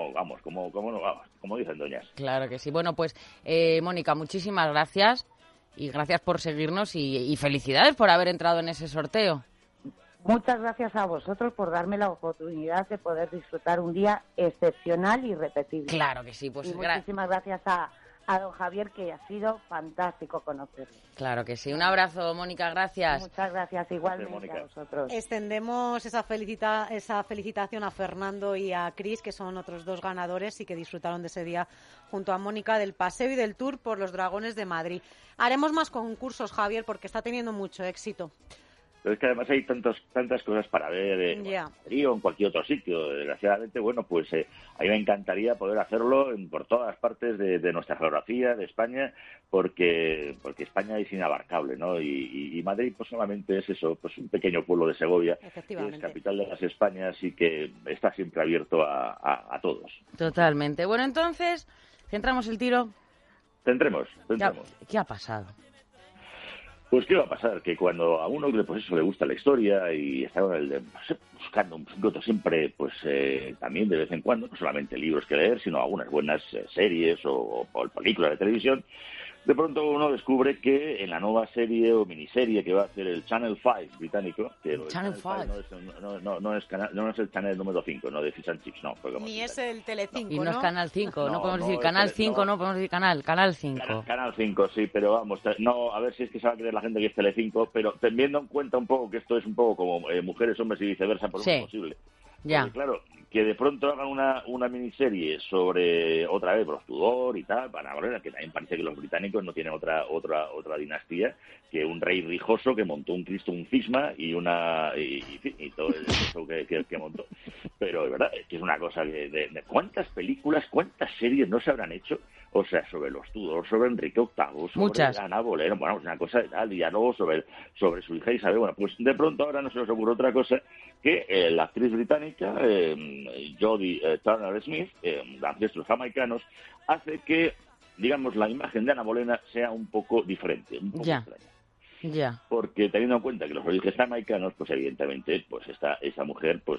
Como dicen doñas. Claro que sí. Bueno, pues, Mónica, muchísimas gracias. Y gracias por seguirnos y felicidades por haber entrado en ese sorteo. Muchas gracias a vosotros por darme la oportunidad de poder disfrutar un día excepcional y irrepetible. Claro que sí. Pues y muchísimas gracias a don Javier, que ha sido fantástico conocerlo. Claro que sí. Un abrazo, Mónica, gracias. Muchas gracias, igualmente a vosotros. Extendemos esa felicitación a Fernando y a Cris, que son otros dos ganadores y que disfrutaron de ese día junto a Mónica del paseo y del tour por los Dragones de Madrid. Haremos más concursos, Javier, porque está teniendo mucho éxito. Pero es que además hay tantas cosas para ver en Madrid o en cualquier otro sitio. Desgraciadamente, pues a mí me encantaría poder hacerlo por todas las partes de nuestra geografía, de España, porque España es inabarcable, ¿no? Y Madrid pues solamente es eso, pues un pequeño pueblo de Segovia, que es capital de las Españas y que está siempre abierto a todos. Totalmente. Bueno, entonces, centramos el tiro. Centremos. ¿Qué ha pasado? Pues ¿qué va a pasar? Que cuando a uno pues eso le gusta la historia y está buscando un poquito siempre, pues también de vez en cuando, no solamente libros que leer, sino algunas buenas series o películas de televisión, de pronto uno descubre que en la nueva serie o miniserie que va a hacer el Channel 5 británico, que el Channel 5 no es el Channel número 5, no de Fish and Chips, no. Ni es el Telecinco, ¿no? Y no es Canal 5, no podemos decir Canal 5, no podemos decir Canal 5. Canal 5, sí, pero vamos, no, a ver si es que se va a creer la gente que es Telecinco, pero teniendo en cuenta un poco que esto es un poco como mujeres, hombres y viceversa, por lo posible. Ya. Porque, claro, que de pronto hagan una miniserie sobre, otra vez, los Tudor y tal, para volver, que también parece que los británicos no tienen otra dinastía que un rey rijoso que montó un Cristo, un cisma y todo eso que montó. Pero de verdad, es que es una cosa de cuántas películas, cuántas series no se habrán hecho, o sea, sobre los Tudor, sobre Enrique VIII, sobre Ana Bolena, bueno, es una cosa de tal, y ya luego sobre su hija Isabel. Bueno, pues de pronto ahora no se nos ocurre otra cosa que la actriz británica Jodie Turner-Smith, de ancestros jamaicanos, hace que, digamos, la imagen de Ana Bolena sea un poco diferente, un poco extraña. Ya. Porque teniendo en cuenta que los orígenes jamaicanos, pues evidentemente, pues esta mujer, pues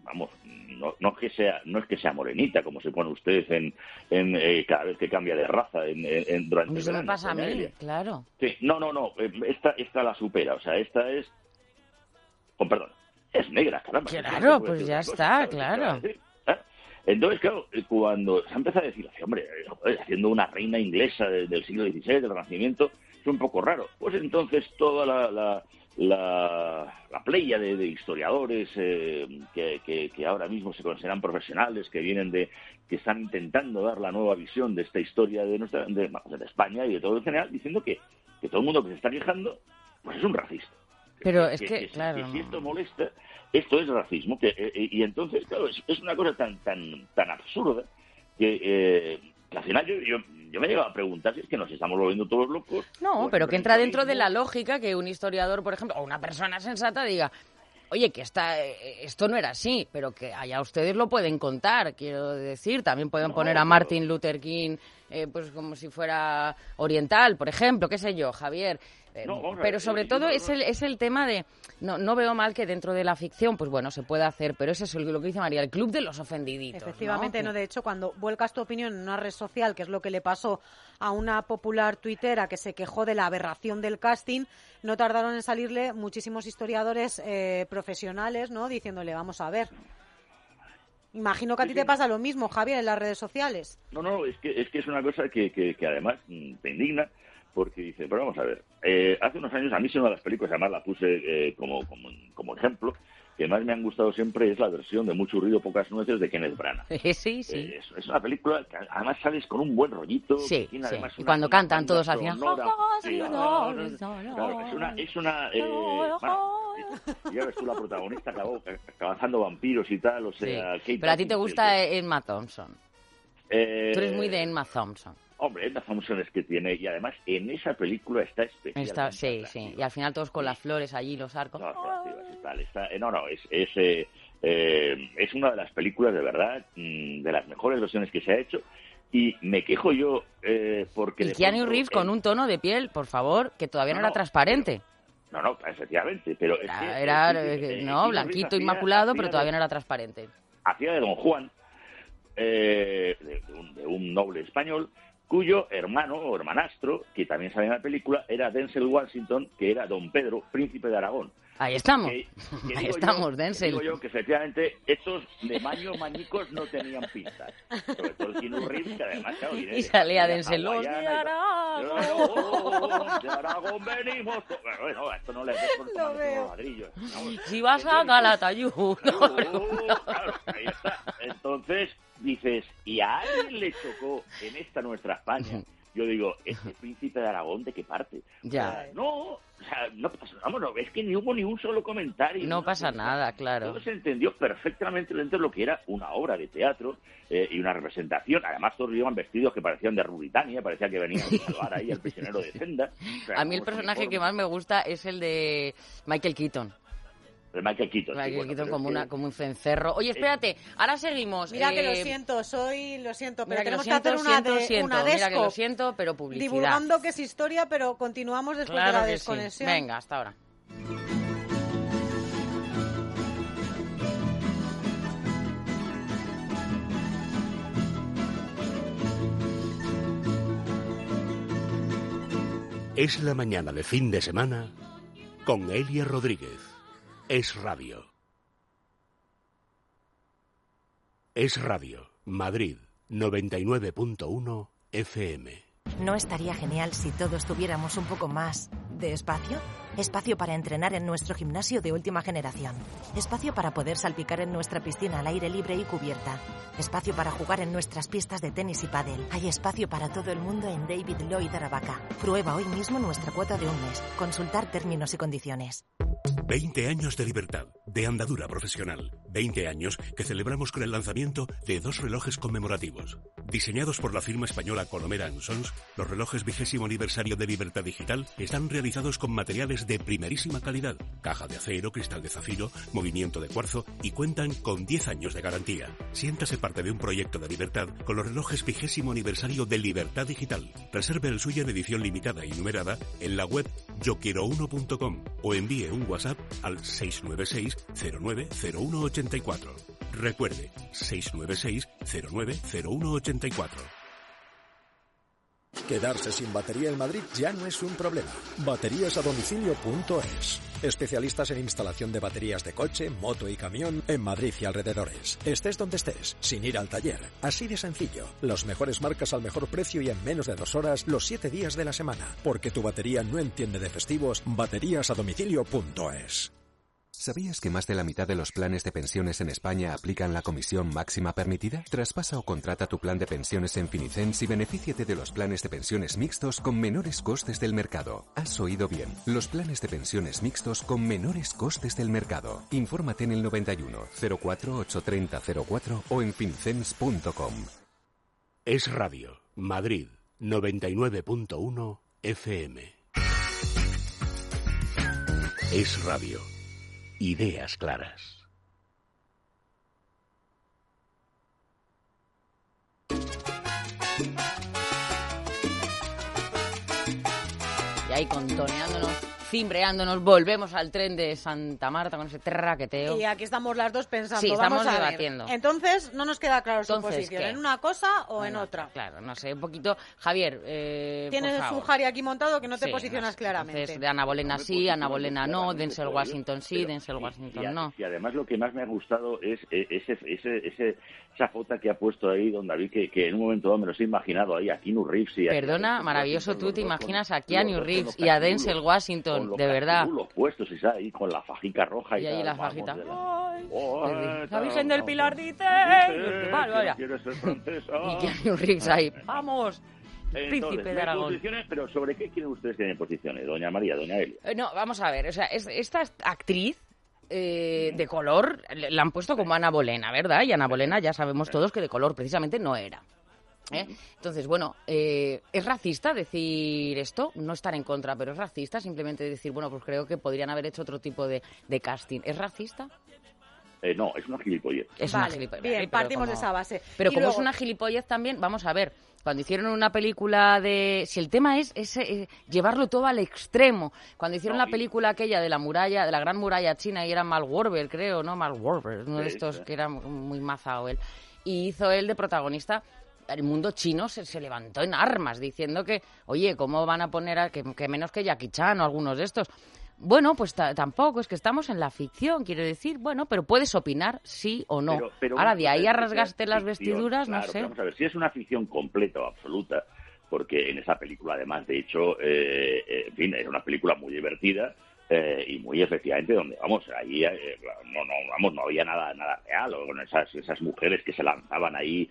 vamos, no es que sea morenita, como se pone usted en cada vez que cambia de raza durante eso el verano. Me pasa a mí, claro. Sí, no, esta la supera, o sea, esta es, con perdón, es negra, caramba. Claro, pues ya está, claro. Entonces, claro, cuando se empieza a decir, hombre, haciendo una reina inglesa del siglo XVI, del Renacimiento, es un poco raro. Pues entonces toda la playa de historiadores que ahora mismo se consideran profesionales, que están intentando dar la nueva visión de esta historia de España y de todo en general, diciendo que todo el mundo que se está quejando pues es un racista. Pero claro, que si esto molesta, esto es racismo. Y entonces, claro, es una cosa tan absurda que al final yo me he llegado a preguntar si es que nos estamos volviendo todos locos. No, pero que entra dentro de la lógica que un historiador, por ejemplo, o una persona sensata diga, oye, que esto no era así, pero que allá ustedes lo pueden contar, quiero decir. También pueden poner a Martin Luther King pues como si fuera oriental, por ejemplo, qué sé yo, Javier. Pero sobre todo es el tema de... No veo mal que dentro de la ficción, pues bueno, se pueda hacer, pero es eso lo que dice María, el club de los ofendiditos. Efectivamente, ¿no? De hecho, cuando vuelcas tu opinión en una red social, que es lo que le pasó a una popular tuitera que se quejó de la aberración del casting, no tardaron en salirle muchísimos historiadores profesionales, ¿no? Diciéndole, vamos a ver. Imagino que a ti te pasa lo mismo, Javier, en las redes sociales. No, es que es una cosa que además te indigna, porque dice, pero vamos a ver, hace unos años a mí es una de las películas, además la puse como ejemplo, que más me han gustado siempre es la versión de Mucho ruido, pocas nueces de Kenneth Branagh. Sí. Es una película que además sales con un buen rollito. Sí. Y cuando cantan todos al final. Ya ves tú, la protagonista cazando vampiros y tal, o sea... Sí. Pero a ti te gusta Emma Thompson. Tú eres muy de Emma Thompson. Hombre, Emma Thompson es que tiene... Y además, en esa película está especial. Sí. Y al final todos con las flores allí, los arcos. Es una de las películas, de verdad, de las mejores versiones que se ha hecho. Y me quejo yo porque... Y Keanu Reeves con un tono de piel, por favor, que todavía no era transparente. No, efectivamente, pero... Era blanquito, inmaculado, pero todavía no era transparente. Hacía de Don Juan, de un noble español, cuyo hermano o hermanastro, que también sale en la película, era Denzel Washington, que era Don Pedro, príncipe de Aragón. Ahí estamos. Ahí estamos, Denzel. Digo yo que efectivamente estos de mañicos no tenían pintas. Sobre todo el Keanu Reeves, que además... Claro, y salía Denzel, los de Aragón venimos... Bueno, esto no le hace por tomar los ladrillos. Si vas a Calatayud... Claro, ahí está. Entonces dices, ¿y a alguien le chocó en esta nuestra España? Yo digo, ¿este príncipe de Aragón de qué parte? Ya. No pasa, es que ni hubo ni un solo comentario. No pasa nada, claro. Todo se entendió perfectamente dentro de lo que era una obra de teatro y una representación. Además, todos llevan vestidos que parecían de Ruritania, parecía que venían a salvar ahí al prisionero de Zenda. O sea, a mí el personaje que más me gusta es el de Michael Keaton. De Michael Keaton. Como un cencerro. Oye, espérate, ahora seguimos. Mira que lo siento, pero tenemos que hacer una Mira que lo siento, pero publicidad. Divulgando que es historia, pero continuamos después de la desconexión. Sí. Venga, hasta ahora. Es la mañana de fin de semana con Elia Rodríguez. Es Radio. Es Radio, Madrid, 99.1 FM. ¿No estaría genial si todos tuviéramos un poco más de espacio? Espacio para entrenar en nuestro gimnasio de última generación. Espacio para poder salpicar en nuestra piscina al aire libre y cubierta. Espacio para jugar en nuestras pistas de tenis y pádel. Hay espacio para todo el mundo en David Lloyd Aravaca. Prueba hoy mismo nuestra cuota de un mes. Consultar términos y condiciones. 20 años de libertad, de andadura profesional. 20 años que celebramos con el lanzamiento de 2 relojes conmemorativos. Diseñados por la firma española Colomera & Sons, los relojes 20º aniversario de Libertad Digital están realizados con materiales de primerísima calidad. Caja de acero, cristal de zafiro, movimiento de cuarzo y cuentan con 10 años de garantía. Siéntase parte de un proyecto de libertad con los relojes 20º aniversario de Libertad Digital. Reserve el suyo en edición limitada y numerada en la web yoquiero1.com o envíe un WhatsApp al 696 090184. Recuerde, 696-090184. Quedarse sin batería en Madrid ya no es un problema. Bateríasadomicilio.es. Especialistas en instalación de baterías de coche, moto y camión en Madrid y alrededores. Estés donde estés, sin ir al taller. Así de sencillo. Las mejores marcas al mejor precio y en menos de 2 horas los 7 días de la semana. Porque tu batería no entiende de festivos. Bateríasadomicilio.es. ¿Sabías que más de la mitad de los planes de pensiones en España aplican la comisión máxima permitida? Traspasa o contrata tu plan de pensiones en Finicens y benefíciate de los planes de pensiones mixtos con menores costes del mercado. Has oído bien, los planes de pensiones mixtos con menores costes del mercado. Infórmate en el 91 04 830 04 o en finicens.com. Es Radio, Madrid, 99.1 FM. Es Radio. Ideas claras. Y ahí contoneándonos, cimbreándonos, volvemos al tren de Santa Marta con ese traqueteo. Y aquí estamos las dos pensando, sí, estamos vamos a debatiendo. ver. Entonces, no nos queda claro su Entonces, posición, ¿qué? ¿en una cosa o en otra? Claro, no sé, un poquito. Javier, Tienes por un favor. Jari aquí montado que no te Sí, posicionas no sé. claramente. Entonces, de Ana Bolena sí, Ana Bolena no, Denzel Washington sí, Pero- Denzel Washington y no. Y además lo que más me ha gustado es esa foto que ha puesto ahí don David, que en un momento dado me los he imaginado ahí a Keanu Reeves y a Perdona, maravilloso, tú te imaginas a Keanu Reeves y a Denzel Washington, de verdad. los puestos y ahí con la fajica roja y Y ahí tal, la vamos, fajita. de La Virgen del Pilar dice... Vaya. ¿Quieres ser francesa? Y Keanu Reeves ahí, vamos, Entonces, príncipe de ¿no hay Aragón. posiciones? Pero ¿sobre qué quieren ustedes que den posiciones? Doña María, doña Elia. No, vamos a ver, o sea, esta actriz de color la han puesto como Ana Bolena, ¿verdad? Y Ana Bolena ya sabemos todos que de color precisamente no era. Entonces, bueno, ¿es racista decir esto? No estar en contra, pero es racista simplemente decir, bueno, pues creo que podrían haber hecho otro tipo de casting. ¿Es racista? No, es una gilipollez. Es Vale, una gilipollez. bien, Pero partimos como- de esa base. Pero Y como luego- es una gilipollez también, vamos a ver, cuando hicieron una película de... Si el tema es llevarlo todo al extremo. Cuando hicieron la película aquella de la muralla, de la gran muralla china, y era Mark Wahlberg, creo, ¿no? Mark Wahlberg, uno de Sí, estos sí. que era muy mazao él. Y hizo él de protagonista... El mundo chino se levantó en armas diciendo que, oye, ¿cómo van a poner a que menos que Jackie Chan o algunos de estos? Bueno, pues tampoco, es que estamos en la ficción, quiero decir, bueno, pero puedes opinar sí o no. Pero Ahora, una de cosa ahí es a que sea rasgarte las ficción, vestiduras, claro, no sé. pero vamos a ver, si es una ficción completa o absoluta, porque en esa película, además, de hecho, en fin, era una película muy divertida y muy efectivamente donde, vamos, ahí no había nada real, o con esas mujeres que se lanzaban ahí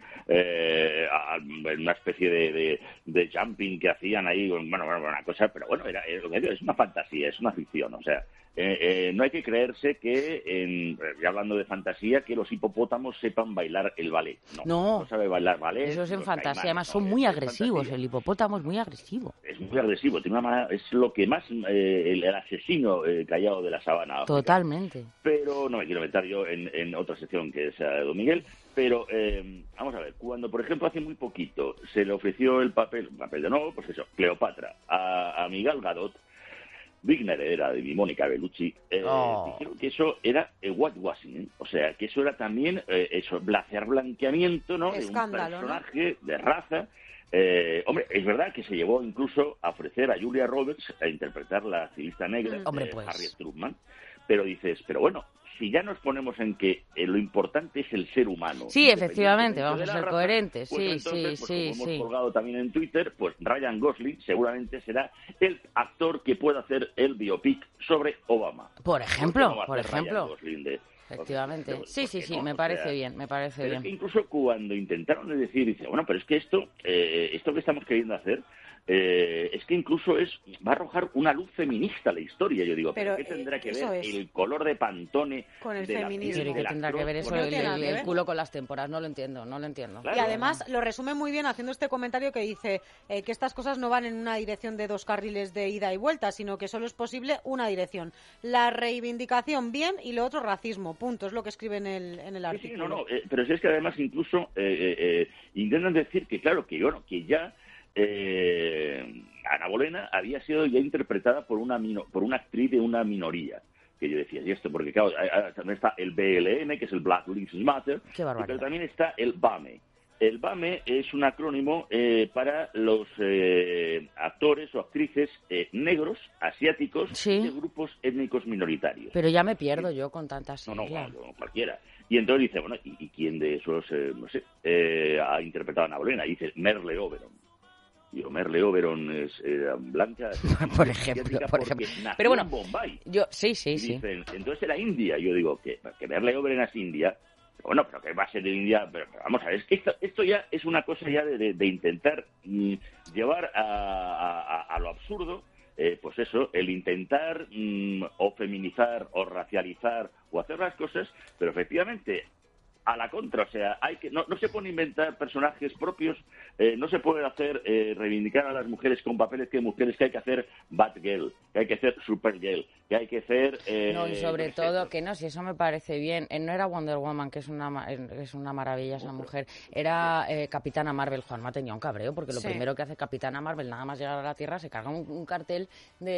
en una especie de jumping que hacían ahí, bueno, una cosa, pero bueno, es una fantasía, es una ficción, o sea, no hay que creerse que, ya hablando de fantasía, que los hipopótamos sepan bailar el ballet. No sabe bailar ballet. Eso es en los fantasía, caimanes, además son no, muy es agresivos, fantasía. el hipopótamo es muy agresivo. Es muy agresivo, tiene una manera, es lo que más el asesino callado de la sabana. Totalmente. Pero no me quiero meter yo en otra sección que es de Don Miguel, pero vamos a ver, cuando por ejemplo hace muy poquito se le ofreció el papel de nuevo, pues eso, Cleopatra, a Miguel Gadot, digna heredera de mi Mónica Bellucci, dijeron que eso era whitewashing, o sea, que eso era también hacer blanqueamiento, ¿no? Escándalo, de un personaje de raza. Hombre, es verdad que se llevó incluso a ofrecer a Julia Roberts a interpretar la activista negra Hombre, pues. Harriet Tubman, pero dices, pero bueno, si ya nos ponemos en que lo importante es el ser humano. Sí, efectivamente, vamos de a la ser raza, coherentes, pues sí, entonces, sí, como sí, hemos sí. colgado también en Twitter, pues Ryan Gosling seguramente será el actor que pueda hacer el biopic sobre Obama. Por ejemplo, ¿Por qué no va a por ser Ryan ejemplo. Gosling de- Efectivamente. pues, Sí, ¿por sí, qué sí, no? me O parece sea, bien, me parece pero es bien. que incluso cuando intentaron decir, dice, bueno, pero es que esto que estamos queriendo hacer, es que incluso va a arrojar una luz feminista a la historia. Yo digo, ¿pero qué tendrá que eso ver es. el color de Pantone Con el de la feminismo. piel Pero ¿qué del tendrá actor que ver eso con No tiene nada que el ver. culo con las témporas? No lo entiendo. Y además lo resume muy bien haciendo este comentario que dice que estas cosas no van en una dirección de 2 carriles de ida y vuelta, sino que solo es posible una dirección. La reivindicación bien y lo otro racismo. Punto. Es lo que escribe en el artículo. pero si es que además incluso intentan decir que, claro, que ya Ana Bolena había sido ya interpretada por una actriz de una minoría. que yo decía, ¿y esto? Porque claro, también está el BLM, que es el Black Lives Matter, pero también está el BAME. El BAME es un acrónimo para los actores o actrices negros, asiáticos, de grupos étnicos minoritarios. Pero ya me pierdo yo con tantas siglas. No, cualquiera. Y entonces dice, bueno, ¿y quién de esos, no sé, ha interpretado a Ana Bolena? Y dice, Merle Oberon. Digo, Merle Oberon es blanca. Por ejemplo. Pero bueno, en Bombay. Sí. Dicen, entonces era India. Yo digo, que Merle Oberon es India. Bueno, pero que va a ser de India. Pero vamos a ver, es que esto ya es una cosa ya de intentar llevar a lo absurdo, pues eso, el intentar o feminizar o racializar o hacer las cosas, pero efectivamente a la contra, o sea, no se pueden inventar personajes propios, no se puede hacer reivindicar a las mujeres con papeles que mujeres, que hay que hacer Batgirl, que hay que hacer Supergirl, que hay que hacer... no, y sobre todo, que no, si eso me parece bien, no era Wonder Woman, que es una maravilla esa mujer, era Capitana Marvel. Juanma tenía un cabreo, porque lo primero que hace Capitana Marvel, nada más llegar a la Tierra, se carga un cartel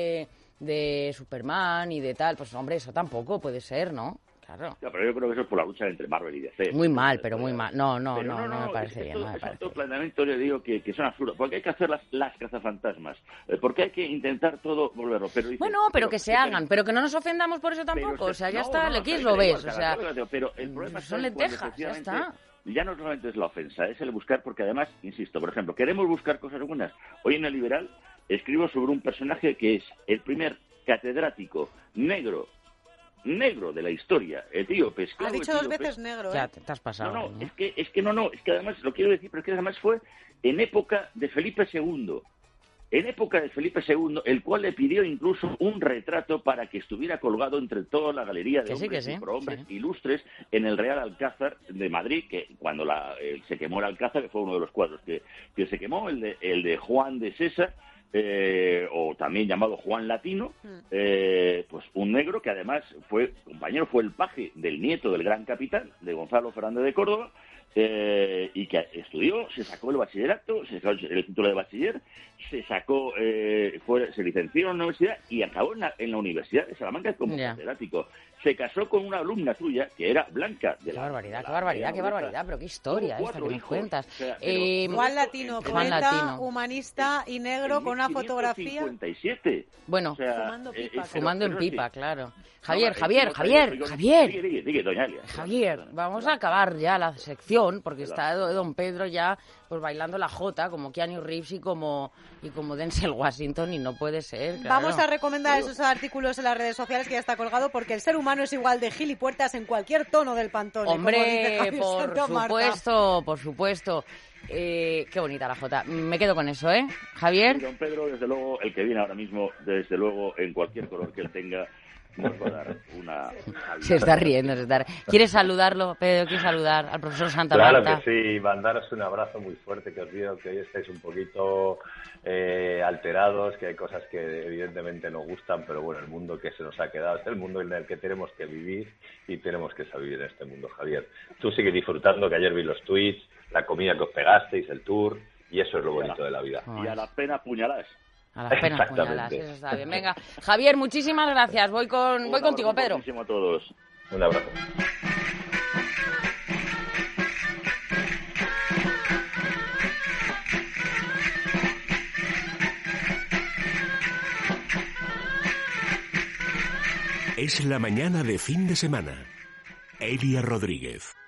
de Superman y de tal, pues hombre, eso tampoco puede ser, ¿no? Claro. Ya, pero yo creo que eso es por la lucha entre Marvel y DC. Muy mal, pero muy mal. No me parece bien. Estos planteamientos, le digo que son absurdos. Porque hay que hacer las cazafantasmas. Porque hay que intentar todo volverlo. Pero pero que se hagan. Pero que no nos ofendamos por eso tampoco. O sea, ya está. ¿Quién lo ves? O sea, pero el problema son lentejas, ya está. Ya no solamente es la ofensa, es el buscar, porque además, insisto, por ejemplo, queremos buscar cosas buenas. Hoy en El Liberal escribo sobre un personaje que es el primer catedrático negro de la historia, etíope. Ha dicho dos veces negro, ¿eh? Ya te has pasado. No, es que además, lo quiero decir, pero es que además fue en época de Felipe II. En época de Felipe II, el cual le pidió incluso un retrato para que estuviera colgado entre toda la galería de hombres ilustres en el Real Alcázar de Madrid, que cuando se quemó el Alcázar, que fue uno de los cuadros que se quemó, el de Juan de Sesa, o también llamado Juan Latino, pues un negro que además fue el paje del nieto del gran capitán, de Gonzalo Fernández de Córdoba, y que estudió, se sacó el bachillerato, se sacó el título de bachiller, se licenció en la universidad y acabó en la Universidad de Salamanca como catedrático. Se casó con una alumna suya que era blanca. Qué barbaridad, pero qué historia esta que me cuentas. Juan Latino, poeta, humanista y negro, con una fotografía. 57. Bueno, fumando en pipa, claro. Javier, vamos a acabar ya la sección, porque está don Pedro ya pues bailando la jota, como Keanu Reeves y como Denzel Washington, y no puede ser. Claro. Vamos a recomendar esos artículos en las redes sociales que ya está colgado, porque el ser humano es igual de gilipuertas en cualquier tono del pantone. Hombre, por supuesto. Qué bonita la jota. Me quedo con eso, ¿eh? Javier. Y don Pedro, desde luego, el que viene ahora mismo, desde luego, en cualquier color que él tenga, nos va a dar una... Se está riendo. ¿Quieres saludarlo, Pedro? ¿Quieres saludar al profesor Santa Marta? Claro que sí, mandaros un abrazo muy fuerte, que os veo que hoy estáis un poquito alterados, que hay cosas que evidentemente no gustan, pero bueno, el mundo que se nos ha quedado es el mundo en el que tenemos que vivir y tenemos que saber vivir en este mundo, Javier. Tú sigue disfrutando, que ayer vi los tweets, la comida que os pegasteis, el tour, y eso es lo bonito de la vida. Y a la pena puñalás. A las penas puñaladas, eso está bien. Venga, Javier, muchísimas gracias. Voy contigo, Pedro. Muchísimo a todos. Un abrazo. Es la mañana de fin de semana. Elia Rodríguez.